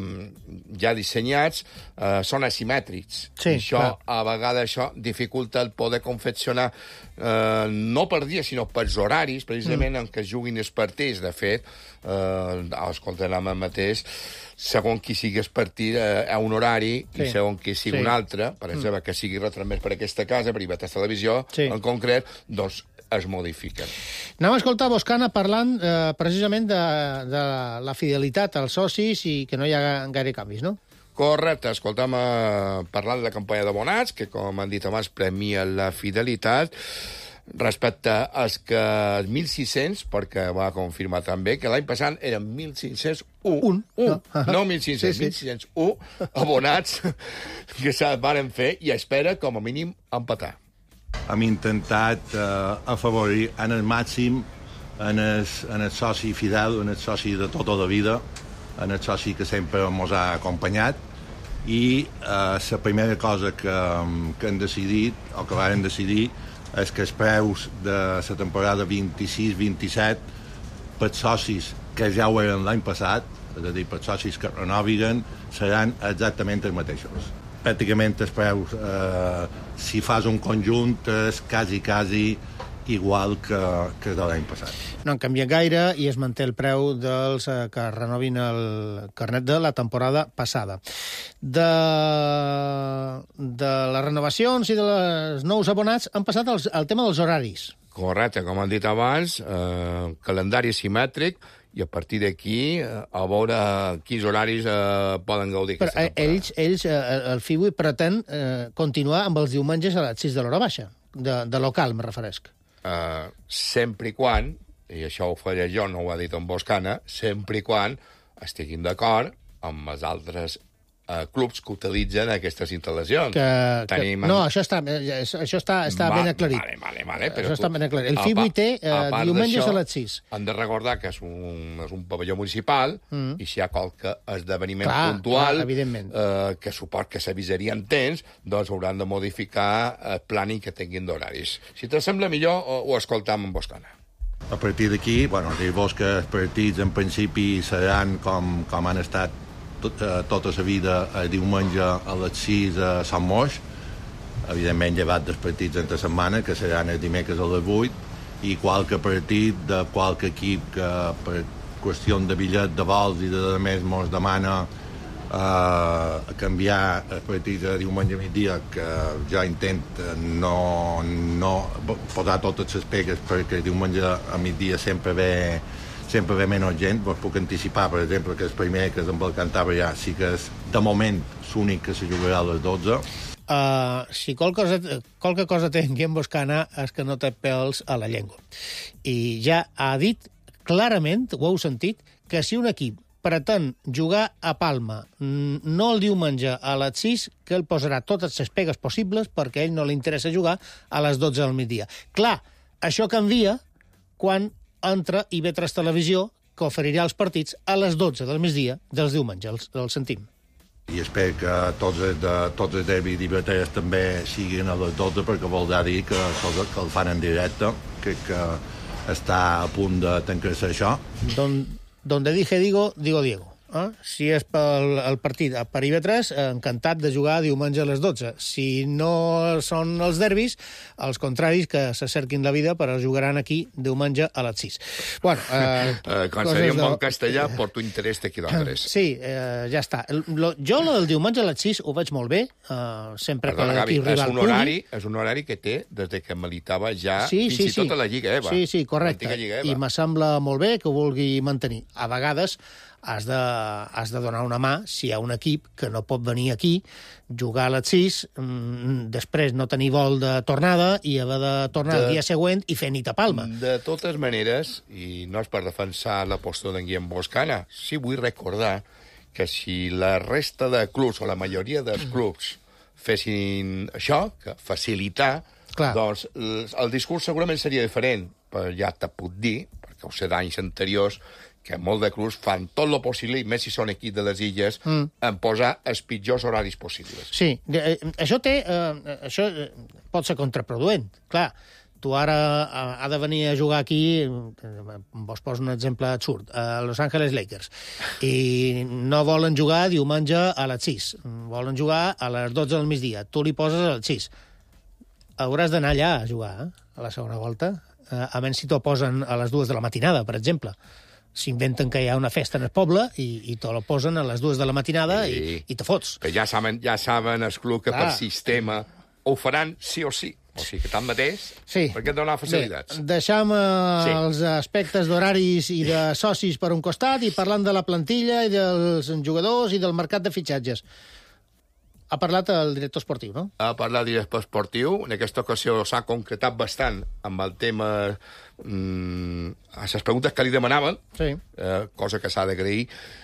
ja dissenyats, uh, són asimètrics. Sí, I això, clar. a vegades, això dificulta el poder confeccionar uh, no per dia, sinó per horaris, precisament, mm. en què es juguin els partits. De fet, uh, escoltarem el mateix, segons qui sigui el partit eh, a un horari sí. i segons qui sigui sí. un altre, per exemple, mm. que sigui retransmès per aquesta casa, per I V tres Televisió, sí. en concret, doncs es modifiquen. Anem a escoltar Boscana parlant eh, precisament de, de la fidelitat als socis i que no hi ha gaire canvis, no? Correcte, escoltem eh, parlant de la campanya d'abonats, que, com han dit abans, premia la fidelitat, respecte als que mil sis-cents, perquè va confirmar també que l'any passat eren mil cinc-cents u. Un. Un. No, no mil cinc-cents, sí, sí. mil cinc-cents u abonats que se van fer i espera, com a mínim, empatar. Hem intentat eh, afavorir en el màxim en el, en el soci fidel, en el soci de tota la vida, en el soci que sempre ens ha acompanyat, i eh, la primera cosa que, que hem decidit, o que vam decidir, és que els preus de la temporada vint-i-sis vint-i-set per socis que ja ho eren l'any passat, és a dir, per socis que renoviguen, seran exactament els mateixos. pràcticament els preus, eh, si fas un conjunt, és quasi, quasi igual que, que de l'any passat. No han canviat gaire i es manté el preu dels eh, que renovin el carnet de la temporada passada. De, de les renovacions i de les nous abonats han passat els, el tema dels horaris. Correcte, com han dit abans, eh, calendari simètric, i a partir d'aquí eh, a veure quins horaris eh, poden gaudir Però aquesta eh, temporada. ells, ells eh, el F I U I pretén eh, continuar amb els diumenges a les sis de l'hora baixa, de, de local, me referesc. Uh, sempre i quan, i això ho faré jo, no ho ha dit en Boscana, sempre i quan estiguin d'acord amb els altres uh, clubs que utilitzen aquestes instal·lacions. Que, Tenim... que, no, això està, eh, això està, està Va, ben aclarit. Vale, vale, vale, però això tu, està ben aclarit. El a F I U I pa- té a eh, part diumenges d'això, a les sis. Han de recordar que és un, és un pavelló municipal Mm. i si hi ha qualque esdeveniment Clar, puntual clar, evidentment. eh, que suport que s'avisaria en temps, doncs hauran de modificar el planning que tinguin d'horaris. Si te sembla millor, ho, ho escoltam en Boscana. A partir d'aquí, bueno, dir-vos que els partits en principi seran com, com han estat tot, eh, tota la vida el diumenge a les sis a Sant Moix, evidentment llevat dels partits entre setmana, que seran el dimecres a les vuit, i qualque partit de qualque equip que per qüestió de bitllet de vols i de més mos demana eh, canviar el partit de diumenge a migdia, que jo intent no, no posar totes les pegues perquè diumenge a migdia sempre ve sempre ve menys gent. Vos puc anticipar, per exemple, que el primer, que és amb el Cantabria, sí que és, de moment, l'únic que se jugarà a les dotze. Uh, si qualque cosa, qualque cosa té en Guillem Boscana és que no té pèls a la llengua. I ja ha dit clarament, ho heu sentit, que si un equip pretén jugar a Palma no el diumenge a les sis, que ell posarà totes les pegues possibles perquè a ell no li interessa jugar a les dotze del migdia. Clar, això canvia quan entra I V tres Televisió, que oferirà els partits a les dotze del migdia dels diumenges. Els, els sentim. I espero que tots els, de, tots els derbis d'I V tres també siguin a les dotze, perquè voldrà dir que, que el fan en directe, que, que està a punt de tancar-se això. Don, donde dije digo, digo Diego. Eh? Si és pel el partit per I V tres, encantat de jugar diumenge a les dotze. Si no són els derbis, els contraris que s'acerquin la vida, però jugaran aquí diumenge a les sis. Bueno, eh, eh, quan seria en bon de... castellà, per tu interès de quilòmetres. Sí, eh, ja està. Lo, jo lo del diumenge a les sis ho veig molt bé, eh, sempre Perdona, que l'equip rival és un horari, és un horari que té des de que militava ja sí, fins sí, i sí. tot a la Lliga EVA. Sí, sí, correcte. I me sembla molt bé que ho vulgui mantenir. A vegades has de, has de donar una mà si hi ha un equip que no pot venir aquí, jugar a les sis, mmm, després no tenir vol de tornada i haver de tornar de, el dia següent i fer nit a Palma. De totes maneres, i no és per defensar la postura d'en Guillem Boscana, sí vull recordar que si la resta de clubs, o la majoria dels clubs, fessin això, que facilitar, Clar. doncs el discurs segurament seria diferent, però ja te puc dir, perquè ho sé d'anys anteriors, que molts de clubs fan tot el possible, i més si són equips de les illes, mm. en posar els pitjors horaris possibles. Sí, eh, això té... Eh, això eh, pot ser contraproduent. Clar, tu ara ha, ha de venir a jugar aquí, eh, vos poso un exemple absurd, a Los Angeles Lakers, i no volen jugar diumenge a les sis, volen jugar a les dotze del migdia, tu li poses a les sis. Hauràs d'anar allà a jugar, eh, a la segona volta, eh, a menys si t'ho posen a les dues de la matinada, per exemple. S'inventen que hi ha una festa en el poble i, i te la posen a les dues de la matinada sí. i, i te fots. Però ja saben, ja saben els clubs que Clar. per sistema ho faran sí o sí. O sigui que tanmateix, sí. per què donar facilitats? Bé, deixem eh, Sí. els aspectes d'horaris i de socis per un costat i parlant de la plantilla i dels jugadors i del mercat de fitxatges. Ha parlat el director esportiu, no? Ha parlat el director esportiu. En aquesta ocasió s'ha concretat bastant amb el tema... Mmm, a les preguntes que li demanaven, sí. eh, cosa que s'ha d'agrair.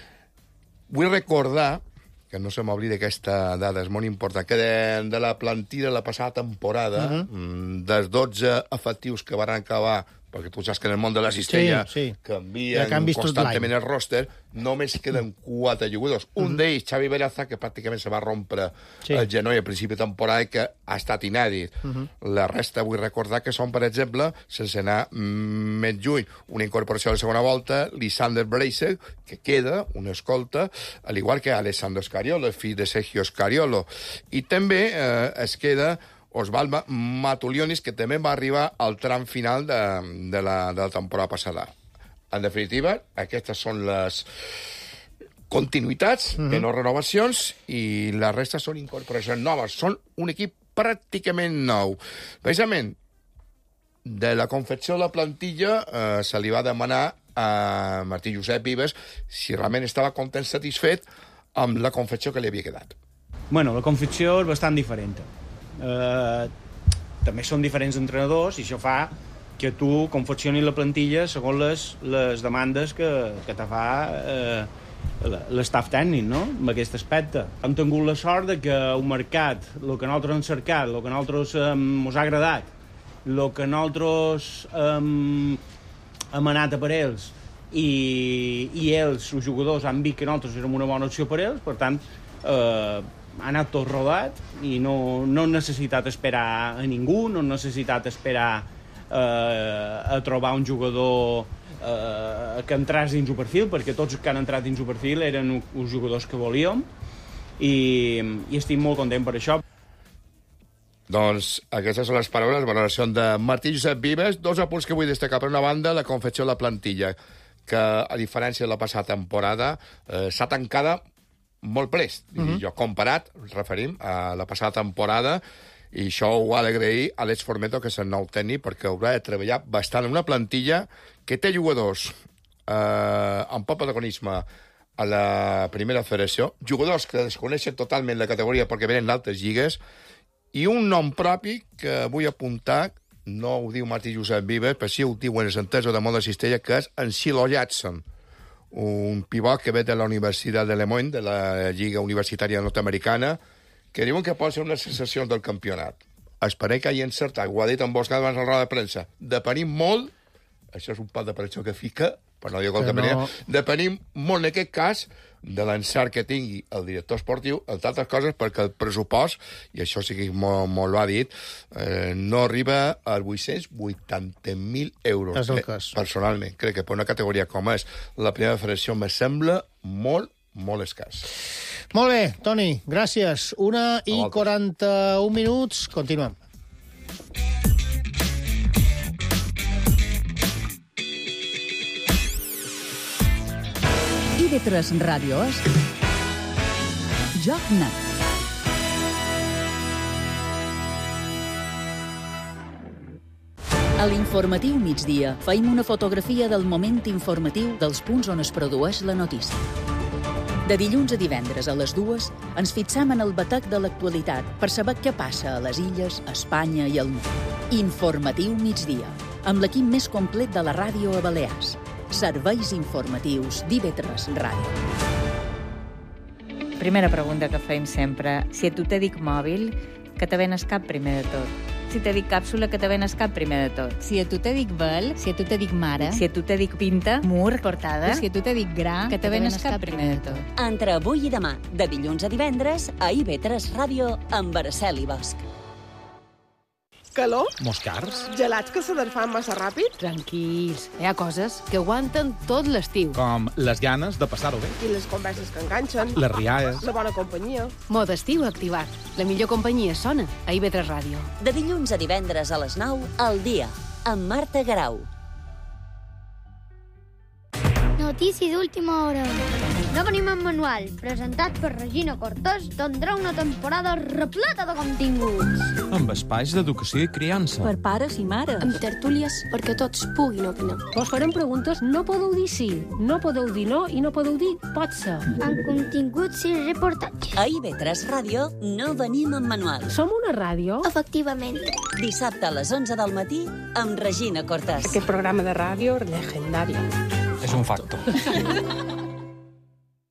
Vull recordar, que no se m'oblida aquesta dada, és molt important, que de, de la plantilla de la passada temporada, uh -huh. dels dotze efectius que van acabar perquè tu saps que en el món de la cistella sí, sí. canvien ja constantment el roster, només queden quatre jugadors. Un mm. d'ells, Xavi Beraza, que pràcticament se va rompre sí. el genoll a principi de temporada i que ha estat inèdit. Mm -hmm. La resta vull recordar que són, per exemple, sense anar més lluny, una incorporació a la segona volta, Lisander Bracer, que queda, una escolta, al igual que Alessandro Scariolo, el fill de Sergio Scariolo. I també eh, es queda Osvaldo Matulionis, que també va arribar al tram final de, de, la, de la temporada passada. En definitiva, aquestes són les continuïtats, mm-hmm. no renovacions, i la resta són incorporacions noves. Són un equip pràcticament nou. Precisament, de la confecció de la plantilla eh, se li va demanar a Martí Josep Vives si realment estava content, satisfet amb la confecció que li havia quedat. Bueno, la confecció és bastant diferent. Eh, també són diferents entrenadors i això fa que tu confeccionis la plantilla segons les, les demandes que, que te fa eh, l'estaf tècnic, no?, en aquest aspecte. Hem tingut la sort de que el mercat, el que nosaltres hem cercat, el que nosaltres ens eh, ha agradat, el que nosaltres eh, hem anat a per ells i, i ells, els jugadors, han vist que nosaltres érem una bona opció per ells, per tant, eh, ha anat tot rodat i no, no he necessitat esperar a ningú, no he necessitat esperar eh, a trobar un jugador eh, que entrés dins el perfil, perquè tots que han entrat dins el perfil eren uns jugadors que volíem i, i estic molt content per això. Doncs aquestes són les paraules, la valoració de Martí Josep Vives. Dos apunts que vull destacar. Per una banda, la confecció de la plantilla, que a diferència de la passada temporada eh, s'ha tancada molt prest. Mm-hmm. Jo comparat, ens referim a la passada temporada, i això ho ha d'agrair a Àlex Formeto, que és el nou tècnic, perquè haurà de treballar bastant en una plantilla que té jugadors eh, amb poc protagonisme a la primera federació, jugadors que desconeixen totalment la categoria perquè venen d'altres lligues, i un nom propi que vull apuntar, no ho diu Martí Josep Vives, però sí ho diuen els entesos de món de cistella, que és en Shiloh Jackson, un pivot que ve de la Universitat de Le Moyne, de la Lliga Universitària Nord-Americana, que diuen que pot ser una sensació del campionat. Esperem que hagi encertat, ho ha dit en Boscat abans a la roda de premsa, depenim molt, això és un pot de pressió que fica, per no dir qualque no... manera, depenim molt en aquest cas de l'encert que tingui el director esportiu, entre altres coses, perquè el pressupost, i això sí que molt, molt ho ha dit, eh, no arriba als vuit-cents vuitanta mil euros. És el cas. Eh, personalment, crec que per una categoria com és la primera federació me sembla molt, molt escàs. Molt bé, Toni, gràcies. Una i quaranta-un minuts. Continuem. I ve tres Ràdios, Joc Net. A l'informatiu migdia feim una fotografia del moment informatiu dels punts on es produeix la notícia. De dilluns a divendres a les dues ens fixam en el batec de l'actualitat per saber què passa a les illes, a Espanya i al món. Informatiu migdia, amb l'equip més complet de la ràdio a Balears. Serveis informatius d'I V tres Ràdio. Primera pregunta que feim sempre. Si a tu te dic mòbil, que te ven el cap primer de tot. Si te dic càpsula, que te ven el cap primer de tot. Si a tu te dic vel, si a tu te dic mare. Si a tu te dic pinta, mur, portada. I si a tu te dic gra, que te ven el cap primer de tot. Entre avui i demà, de dilluns a divendres, a I V tres Ràdio, amb Araceli Bosch. Calor? Moscars? Gelats que se desfan massa ràpid? Tranquils, hi ha coses que aguanten tot l'estiu. Com les ganes de passar-ho bé. I les converses que enganxen. Les rialles. La bona companyia. Mod estiu activat. La millor companyia sona a I V tres Ràdio. De dilluns a divendres a les nou, al dia, amb Marta Garau. Notícies d'última hora. No venim en manual, presentat per Regina Cortés, tindrà una temporada repleta de continguts. Amb espais d'educació i criança. Per pares i mares. Amb tertúlies perquè tots puguin opinar. Vos farem preguntes, no podeu dir sí, no podeu dir no i no podeu dir pot ser. Amb continguts i reportatges. A I V tres Ràdio no venim en manual. Som una ràdio? Efectivament. Dissabte a les onze del matí amb Regina Cortés. Aquest programa de ràdio legendari. És un factor.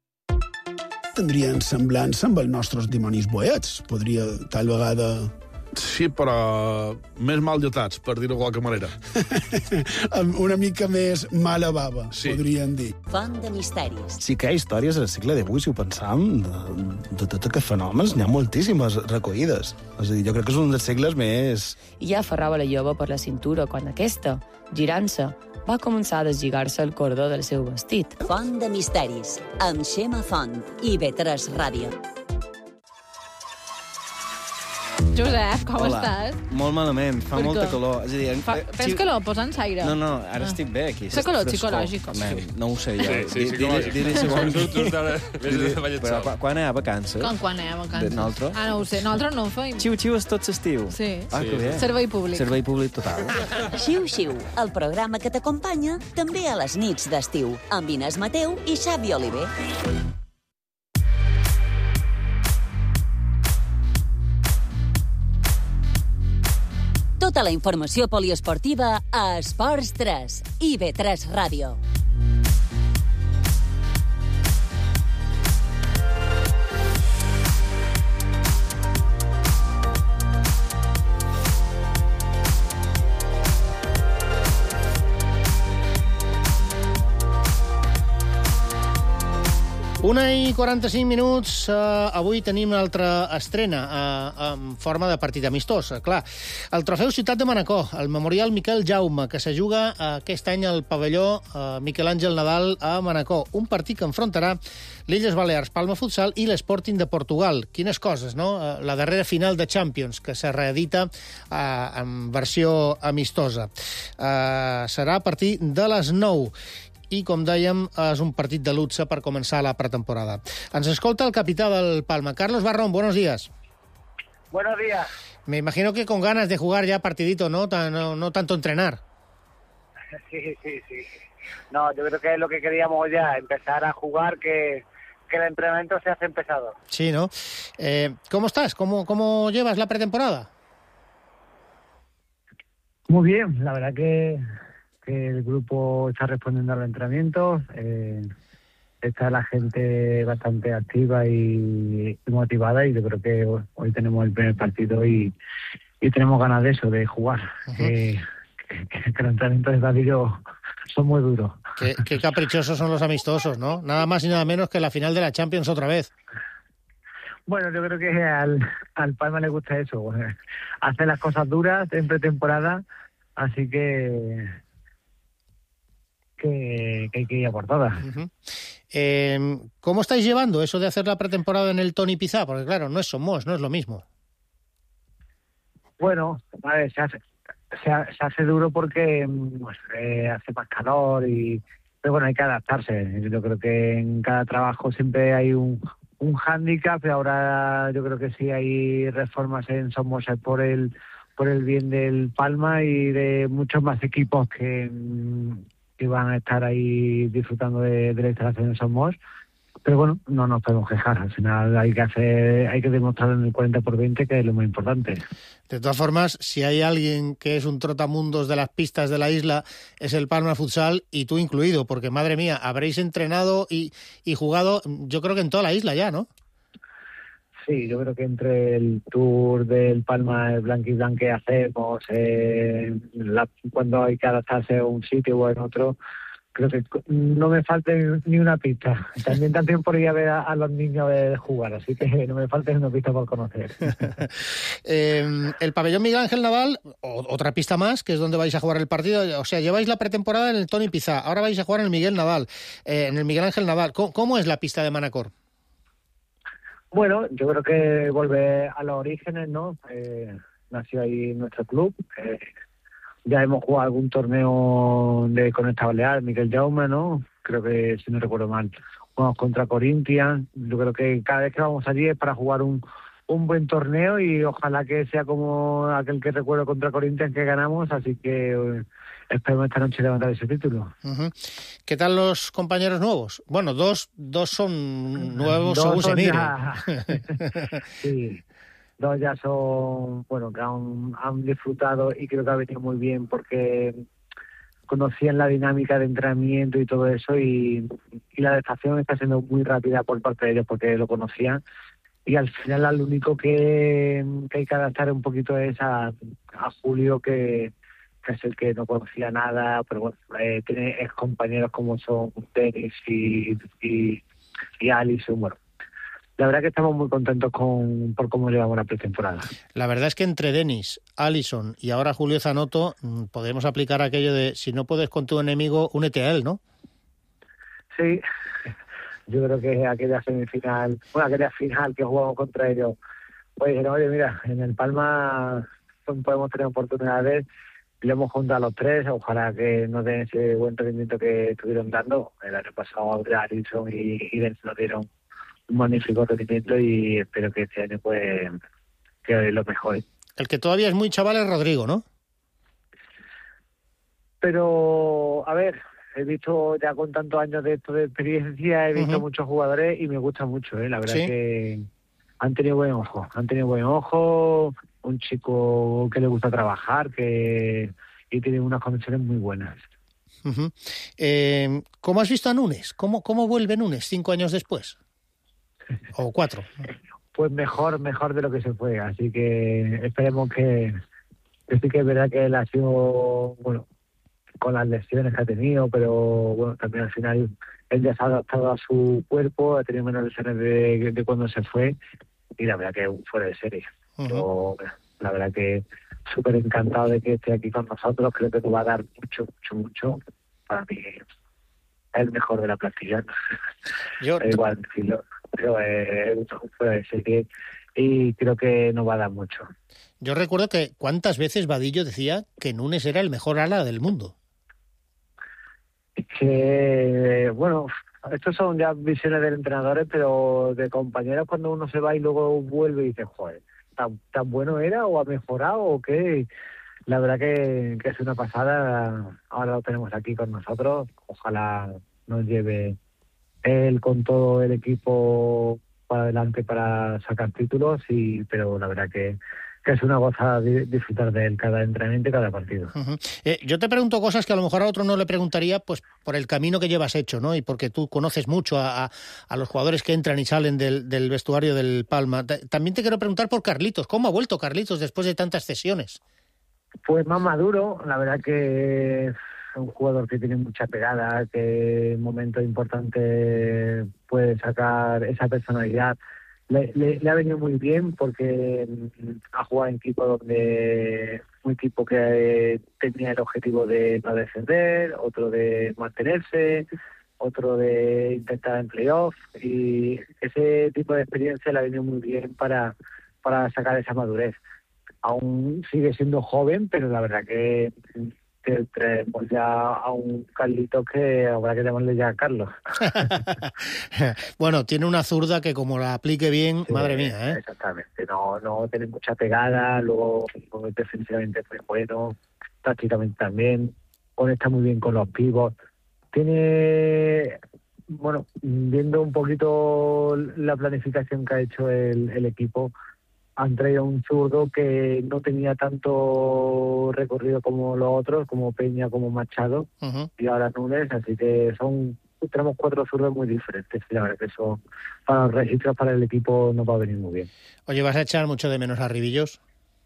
Tindrien semblança amb els nostres dimonis boets. Podria, tal vegada, Sí, però més mal lletats, per dir-ho de qualque manera. Amb una mica més mala bava, sí. Podríem dir. Font de misteris. Sí que hi ha històries al segle divuit, si ho pensam, de, de tots aquests fenòmens, n'hi ha moltíssimes recollides. És a dir, jo crec que és un dels segles més... I ja aferrava la jove per la cintura quan aquesta, girant-se, va començar a deslligar-se el cordó del seu vestit. Font de misteris, amb Xema Font i B tres Ràdio. Josep, com Hola. estàs? Molt malament, fa Per molta què? calor. És a dir, Fa, tens calor, posa'ns aire. No, no, ara Ah. estic bé aquí. Fa calor Frescor. psicològic. Man, no ho sé jo. Sí, sí, Di- psicològic. Diré segons... Just ara, Diré- vés a ballar Però sol. quan- quan hi ha vacances? Com quan hi ha vacances? De nosaltres? Ah, no ho sé. Nosaltres no ho feim. Xiu-xiu és tot l'estiu. Sí. Ah, que bé. Servei públic. Servei públic total. Xiu-xiu, el programa que t'acompanya també a les nits d'estiu, amb Inés Mateu i Xavi Oliver. Tota la informació poliesportiva a Esports tres i B tres Ràdio. Una i quaranta-cinc minuts. Uh, avui tenim una altra estrena uh, en forma de partit amistós. Uh, clar, el trofeu Ciutat de Manacor, el memorial Miquel Jaume, que se juga uh, aquest any al pavelló uh, Miquel Àngel Nadal a Manacor. Un partit que enfrontarà l'Illes Balears, Palma Futsal i l'Sporting de Portugal. Quines coses, no? Uh, la darrera final de Champions, que se reedita uh, en versió amistosa. Uh, serà a partir de les nou. I, com dèiem, és un partit de luxe per començar la pretemporada. Ens escolta el capità del Palma. Carlos Barrón, buenos días. Buenos días. Me imagino que con ganas de jugar ya partidito, ¿no? No, no tanto entrenar. Sí, sí, sí. No, yo creo que es lo que queríamos ya, empezar a jugar, que, que el entrenamiento se hace pesado. Sí, ¿no? Eh, ¿Cómo estás? ¿Cómo, ¿Cómo llevas la pretemporada? Muy bien, la verdad que... que el grupo está respondiendo a los entrenamientos, eh, está la gente bastante activa y, y motivada, y yo creo que hoy, hoy tenemos el primer partido y, y tenemos ganas de eso, de jugar. Uh-huh. que, que, que los entrenamientos de Davillo son muy duros. Qué, qué caprichosos son los amistosos, ¿no? Nada más y nada menos que la final de la Champions otra vez. Bueno, yo creo que al, al Palma le gusta eso, hacer las cosas duras en pretemporada, así que... Que, que hay que ir a por todas. Uh-huh. eh, ¿Cómo estáis llevando eso de hacer la pretemporada en el Toni Pizá? Porque claro, no es Somos, no es lo mismo. Bueno, a ver, se hace, se, se hace duro porque pues, eh, hace más calor, y pero bueno, hay que adaptarse. Yo creo que en cada trabajo siempre hay un, un hándicap, y ahora yo creo que sí hay reformas en Somos por el, por el bien del Palma y de muchos más equipos que... que van a estar ahí disfrutando de, de la instalación de Somos, pero bueno, no nos podemos quejar. Al final hay que hacer, hay que demostrar en el cuarenta por veinte, que es lo más importante. De todas formas, si hay alguien que es un trotamundos de las pistas de la isla, es el Palma Futsal, y tú incluido, porque madre mía, habréis entrenado y, y jugado, yo creo que en toda la isla ya, ¿no? Sí, yo creo que entre el tour del Palma, el blanqui blanc que hacemos, eh, la, cuando hay que adaptarse a un sitio o en otro, creo que no me falta ni una pista. También también por ir a ver a, a los niños de jugar, así que no me falta ni una pista por conocer. eh, el pabellón Miguel Ángel Nadal, o, otra pista más, que es donde vais a jugar el partido. O sea, lleváis la pretemporada en el Toni Pizá, ahora vais a jugar en el Miguel Nadal, eh, en el Miguel Ángel Nadal. ¿Cómo, cómo es la pista de Manacor? Bueno, yo creo que vuelve a los orígenes, ¿no? Eh, nació ahí nuestro club. Eh, ya hemos jugado algún torneo de Conecta Balear, Miquel Jaume, ¿no? Creo que, si no recuerdo mal, jugamos contra Corinthians. Yo creo que cada vez que vamos allí es para jugar un, un buen torneo, y ojalá que sea como aquel que recuerdo contra Corinthians, que ganamos, así que eh, esperemos esta noche levantar ese título. Uh-huh. ¿Qué tal los compañeros nuevos? Bueno, dos, dos son nuevos dos según son se mire. Ya... sí, dos ya son, bueno, que han, han disfrutado, y creo que ha venido muy bien porque conocían la dinámica de entrenamiento y todo eso, y, y la adaptación está siendo muy rápida por parte de ellos porque lo conocían. y al final al único que, que hay que adaptar un poquito es a, a Julio, que, que es el que no conocía nada, pero bueno, eh, tiene ex compañeros como son Denis y, y, y Alison. Bueno, la verdad que estamos muy contentos con por cómo llevamos la pretemporada. La verdad es que entre Denis, Alison y ahora Julio Zanotto podemos aplicar aquello de si no puedes con tu enemigo, únete a él, ¿no? Sí, yo creo que aquella semifinal, bueno, aquella final que jugamos contra ellos, pues dijeron, oye, mira, en el Palma podemos tener oportunidades, y lo hemos juntado a los tres, ojalá que nos den ese buen rendimiento que estuvieron dando. El año pasado Alison y, y Denis nos dieron un magnífico rendimiento y espero que este año pues que lo mejore. El que todavía es muy chaval es Rodrigo, ¿no? Pero, a ver, he visto ya con tantos años de esto de experiencia, he visto uh-huh. muchos jugadores y me gusta mucho, ¿eh? La verdad ¿Sí? que han tenido buen ojo, han tenido buen ojo, un chico que le gusta trabajar, que y tiene unas condiciones muy buenas. Uh-huh. Eh, ¿Cómo has visto a Nunes? ¿Cómo, cómo vuelve Nunes cinco años después? ¿O cuatro? Pues mejor, mejor de lo que se fue, así que esperemos que, que sí que es verdad que él ha sido, bueno, con las lesiones que ha tenido, pero bueno, también al final él ya se ha adaptado a su cuerpo, ha tenido menos lesiones de, de cuando se fue, y la verdad que fuera de serie. Uh-huh. Yo, la verdad que súper encantado de que esté aquí con nosotros, creo que nos va a dar mucho, mucho, mucho. Para mí es el mejor de la plantilla. Yo igual decirlo, pero eh, fuera de serie y creo que nos va a dar mucho. Yo recuerdo que cuántas veces Vadillo decía que Nunes era el mejor ala del mundo. Que, bueno, estos son ya visiones de entrenadores, pero de compañeros cuando uno se va y luego vuelve y dice, joder, ¿tan, tan bueno era o ha mejorado o qué? La verdad que, que es una pasada. Ahora lo tenemos aquí con nosotros. Ojalá nos lleve él con todo el equipo para adelante para sacar títulos, y pero la verdad que que es una gozada disfrutar de él cada entrenamiento y cada partido. Uh-huh. Eh, yo te pregunto cosas que a lo mejor a otro no le preguntaría, pues por el camino que llevas hecho, ¿no? Y porque tú conoces mucho a, a, a los jugadores que entran y salen del, del vestuario del Palma. T- también te quiero preguntar por Carlitos. ¿Cómo ha vuelto Carlitos después de tantas cesiones? Pues más maduro, la verdad que es un jugador que tiene mucha pegada, que en momentos importantes puede sacar esa personalidad. Le, le, le ha venido muy bien porque ha jugado en equipo donde un equipo que tenía el objetivo de no descender, otro de mantenerse, otro de intentar en playoff, y ese tipo de experiencia le ha venido muy bien para, para sacar esa madurez. Aún sigue siendo joven, pero la verdad que que tenemos ya a un Carlitos que habrá que llamarle ya a Carlos. Bueno, tiene una zurda que como la aplique bien, sí, madre mía, ¿eh? Exactamente, no, no tiene mucha pegada, luego defensivamente es muy bueno, tácticamente también, conecta muy bien con los pivots. Tiene, bueno, viendo un poquito la planificación que ha hecho el, el equipo, han traído un zurdo que no tenía tanto recorrido como los otros, como Peña, como Machado, uh-huh. y ahora Nunes, así que son tenemos cuatro zurdos muy diferentes, y la verdad que eso para los registros, para el equipo nos va a venir muy bien. Oye, ¿vas a echar mucho de menos a Ribillos?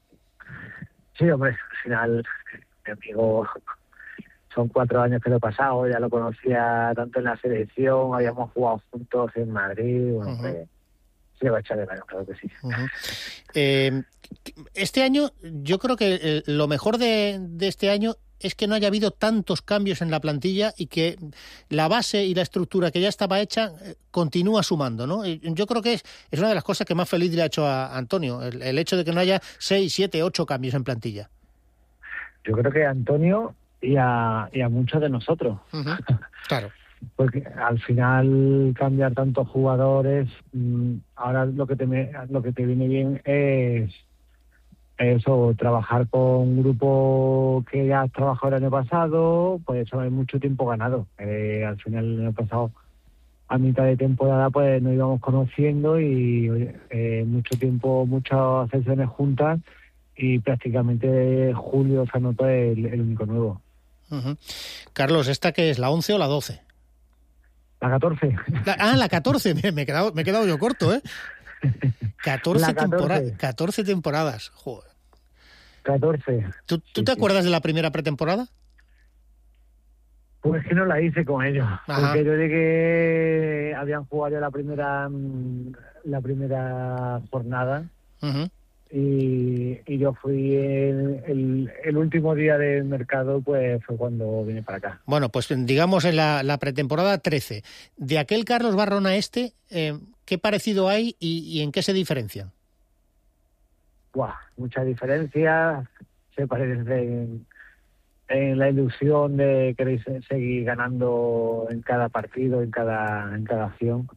Sí, hombre, al final mi amigo, son cuatro años que lo he pasado, ya lo conocía tanto en la selección, habíamos jugado juntos en Madrid, bueno, uh-huh. pues, se va a echar de menos, claro que sí. Uh-huh. Eh, este año, yo creo que lo mejor de, de este año es que no haya habido tantos cambios en la plantilla y que la base y la estructura que ya estaba hecha eh, continúa sumando, ¿no? Yo creo que es, es una de las cosas que más feliz le ha hecho a Antonio, el, el hecho de que no haya seis, siete, ocho cambios en plantilla. Yo creo que a Antonio y a, y a muchos de nosotros. Uh-huh. Claro. Porque al final cambiar tantos jugadores, mmm, ahora lo que te me, lo que te viene bien es eso, trabajar con un grupo que ya has trabajado el año pasado, pues eso es mucho tiempo ganado. Eh, al final el año pasado, a mitad de temporada, pues nos íbamos conociendo y eh, mucho tiempo, muchas sesiones juntas, y prácticamente Julio Zanotto es el, el único nuevo. Uh-huh. Carlos, ¿esta qué es, la once o la doce? La catorce. La, ah, la catorce, me, me, he quedado, me he quedado yo corto, ¿eh? catorce, La tempora- catorce. catorce temporadas, joder. catorce. ¿Tú, tú te acuerdas de la primera pretemporada? Pues que no la hice con ellos, Ajá. porque yo llegué, habían jugado ya la primera mm, la primera jornada Uh-huh. y, y yo fui el, el, el último día del mercado, pues fue cuando vine para acá. Bueno, pues digamos en la, la pretemporada trece. De aquel Carlos Barrón a este, eh, ¿qué parecido hay y, y en qué se diferencian? Buah, muchas diferencias, se parecen en la ilusión de querer seguir ganando en cada partido, en cada en cada acción.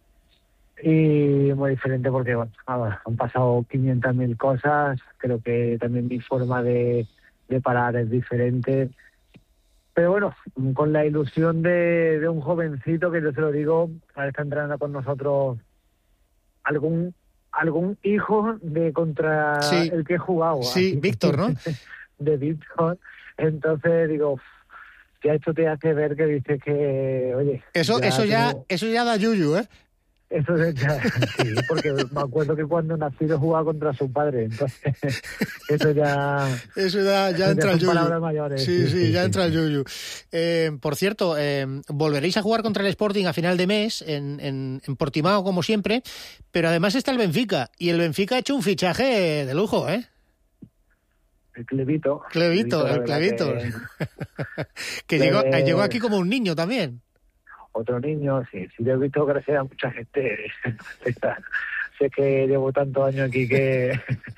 Y muy diferente porque bueno, ahora, han pasado quinientas mil cosas, creo que también mi forma de, de parar es diferente. Pero bueno, con la ilusión de, de un jovencito que yo se lo digo, ahora está entrenando con nosotros algún algún hijo de contra Sí. el que he jugado. Sí, así. Víctor, ¿no? De Víctor. Entonces digo, ya esto te hace ver que dices que, oye... Eso ya, eso ya, tengo- eso ya da yuyu, ¿eh? Eso es ya, sí, porque me acuerdo que cuando nací lo jugaba contra su padre, entonces eso ya... Eso ya, ya eso entra el son palabras yuyu. mayores. Sí, sí, sí, ya sí, entra el sí. yuyu. Eh, por cierto, eh, volveréis a jugar contra el Sporting a final de mes en, en, en Portimao, como siempre, pero además está el Benfica, y el Benfica ha hecho un fichaje de lujo, ¿eh? El Clevito. Clevito, la el verdad Clevito. que- Que llegó, Eh, llegó aquí como un niño también. Otro niño, sí, sí, yo he visto crecer a mucha gente. Sé que llevo tantos años aquí que...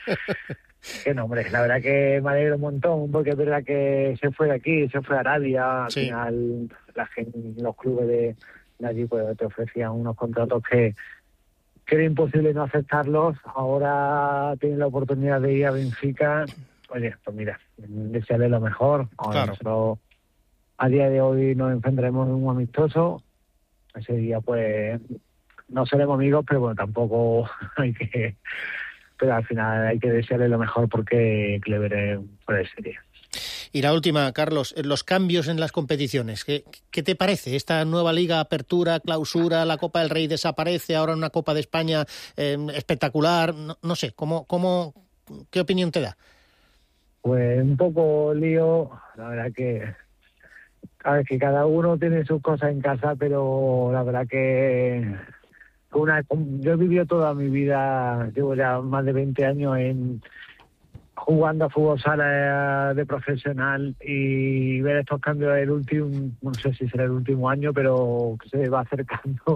que no, hombre, la verdad que me alegro un montón, porque es verdad que se fue de aquí, se fue a Arabia, al Sí. final la gente, los clubes de, de allí pues te ofrecían unos contratos que, que era imposible no aceptarlos. Ahora tienen la oportunidad de ir a Benfica. Oye, pues mira, desearle lo mejor. Ahora Claro. nosotros a día de hoy nos enfrentaremos en un amistoso. Ese día pues no seremos amigos, pero bueno, tampoco hay que... Pero al final hay que desearle lo mejor porque Clever es fuera de serie. Y la última, Carlos, los cambios en las competiciones. ¿Qué, qué te parece? Esta nueva liga, apertura, clausura, la Copa del Rey desaparece, ahora una Copa de España eh, espectacular. No, no sé, ¿cómo, cómo, ¿qué opinión te da? Pues un poco lío, la verdad que... A ver, que cada uno tiene sus cosas en casa, pero la verdad que... Una, yo he vivido toda mi vida, llevo ya más de veinte años en jugando a fútbol sala de profesional, y ver estos cambios el último, no sé si será el último año, pero que se va acercando.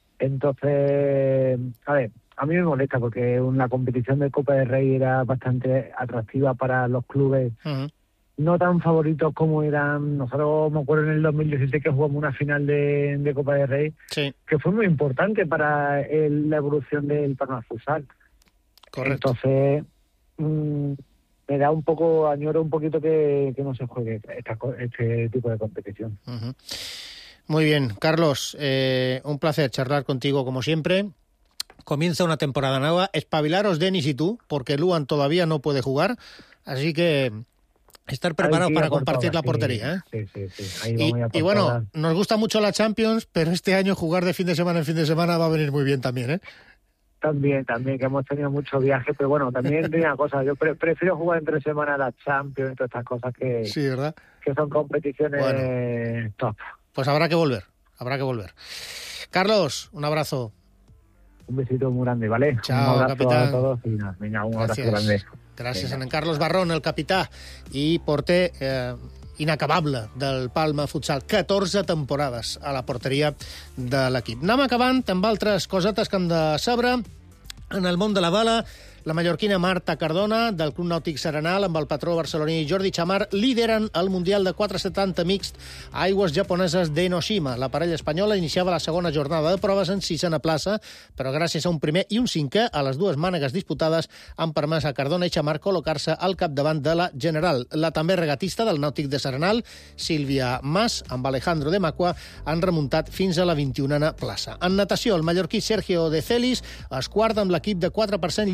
Entonces, a ver, a mí me molesta porque una competición de Copa del Rey era bastante atractiva para los clubes. Uh-huh. No tan favoritos como eran. Nosotros me acuerdo en el dos mil diecisiete que jugamos una final de, de Copa del Rey, sí. que fue muy importante para el, la evolución del Palma Futsal. Correcto. Entonces, mmm, me da un poco, añoro un poquito que, que no se juegue esta, este tipo de competición. Uh-huh. Muy bien, Carlos, eh, un placer charlar contigo como siempre. Comienza una temporada nueva. Espabilaros, Denis y tú, porque Luan todavía no puede jugar, así que... Estar preparados para compartir la portería, ¿eh? Sí, sí, sí. Ahí Y, vamos a por y bueno, todas. nos gusta mucho la Champions, pero este año jugar de fin de semana en fin de semana va a venir muy bien también, ¿eh? También, también, que hemos tenido mucho viaje, pero bueno, también tenía una cosa, yo pre- prefiero jugar entre semana la Champions y todas estas cosas que, Sí, ¿verdad? que son competiciones Bueno. top. Pues habrá que volver, habrá que volver. Carlos, un abrazo. Un besito muy grande, ¿vale? Chao, un abrazo capitán. a todos y nada, venga, un abrazo Gràcies. grande. Gràcies Vinga. a en Carlos Barrón, el capità i porter eh, inacabable del Palma Futsal. catorze temporades a la porteria de l'equip. Anem acabant amb altres cosetes que hem de saber. En el món de la bala, la mallorquina Marta Cardona, del Club Nàutic Serenal, amb el patró barceloní Jordi Chamar, lideren el Mundial de quatre setanta mixt a aigües japoneses d'Enoshima. La parella espanyola iniciava la segona jornada de proves en sisena plaça, però gràcies a un primer i un cinquè a les dues mànegues disputades han permès a Cardona i Chamar col·locar-se al capdavant de la general. La també regatista del Nàutic de Serenal, Sílvia Mas, amb Alejandro de Macua, han remuntat fins a la vint-i-unena plaça. En natació, el mallorquí Sergio de Celis es quart amb l'equip de quatre per cent lliures a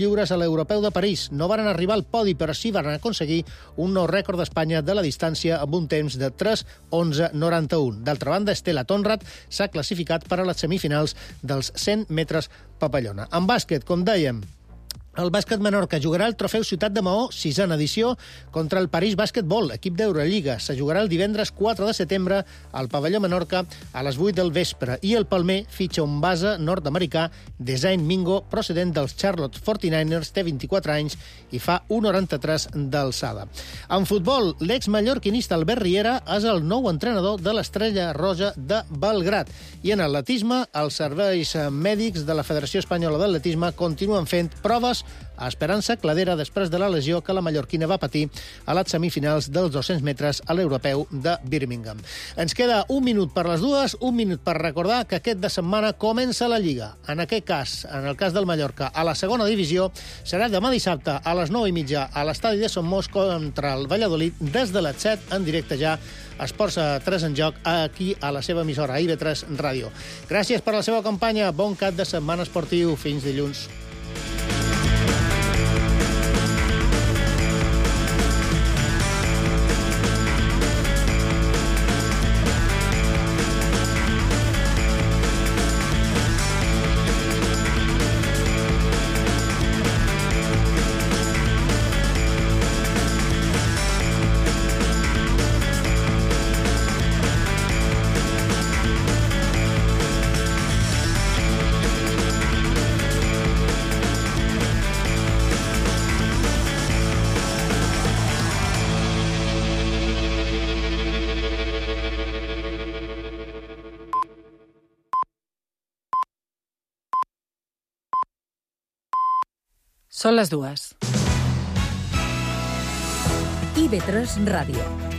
l'Europeu de París. No van arribar al podi, però sí van aconseguir un nou rècord d'Espanya de la distància amb un temps de tres onze noranta-u. D'altra banda, Estela Tonrat s'ha classificat per a les semifinals dels cent metres papallona. En bàsquet, com dèiem, el bàsquet Menorca jugarà el trofeu Ciutat de Maó, sisena edició, contra el París Bàsquetbol, equip d'Eurolliga. Se jugarà el divendres quatre de setembre al pavelló Menorca a les vuit del vespre. I el Palmer fitxa un base nord-americà, Design Mingo, procedent dels Charlotte quaranta-nou ers, té vint-i-quatre anys i fa un noranta-tres d'alçada. En futbol, l'ex-mallorquinista Albert Riera és el nou entrenador de l'Estrella Roja de Belgrat. I en atletisme, els serveis mèdics de la Federació Espanyola d'Atletisme continuen fent proves a Esperança Cladera després de la lesió que la mallorquina va patir a les semifinals dels dos-cents metres a l'Europeu de Birmingham. Ens queda un minut per les dues, un minut per recordar que aquest de setmana comença la Lliga. En aquest cas, en el cas del Mallorca, a la segona divisió, serà demà dissabte a les nou i mitja a l'estadi de Somos contra el Valladolid, des de les set, en directe ja, Esports tres en joc, aquí a la seva emissora, I V tres Ràdio. Gràcies per la seva companya, bon cap de setmana esportiu, fins dilluns. Són les dues. I V tres Ràdio.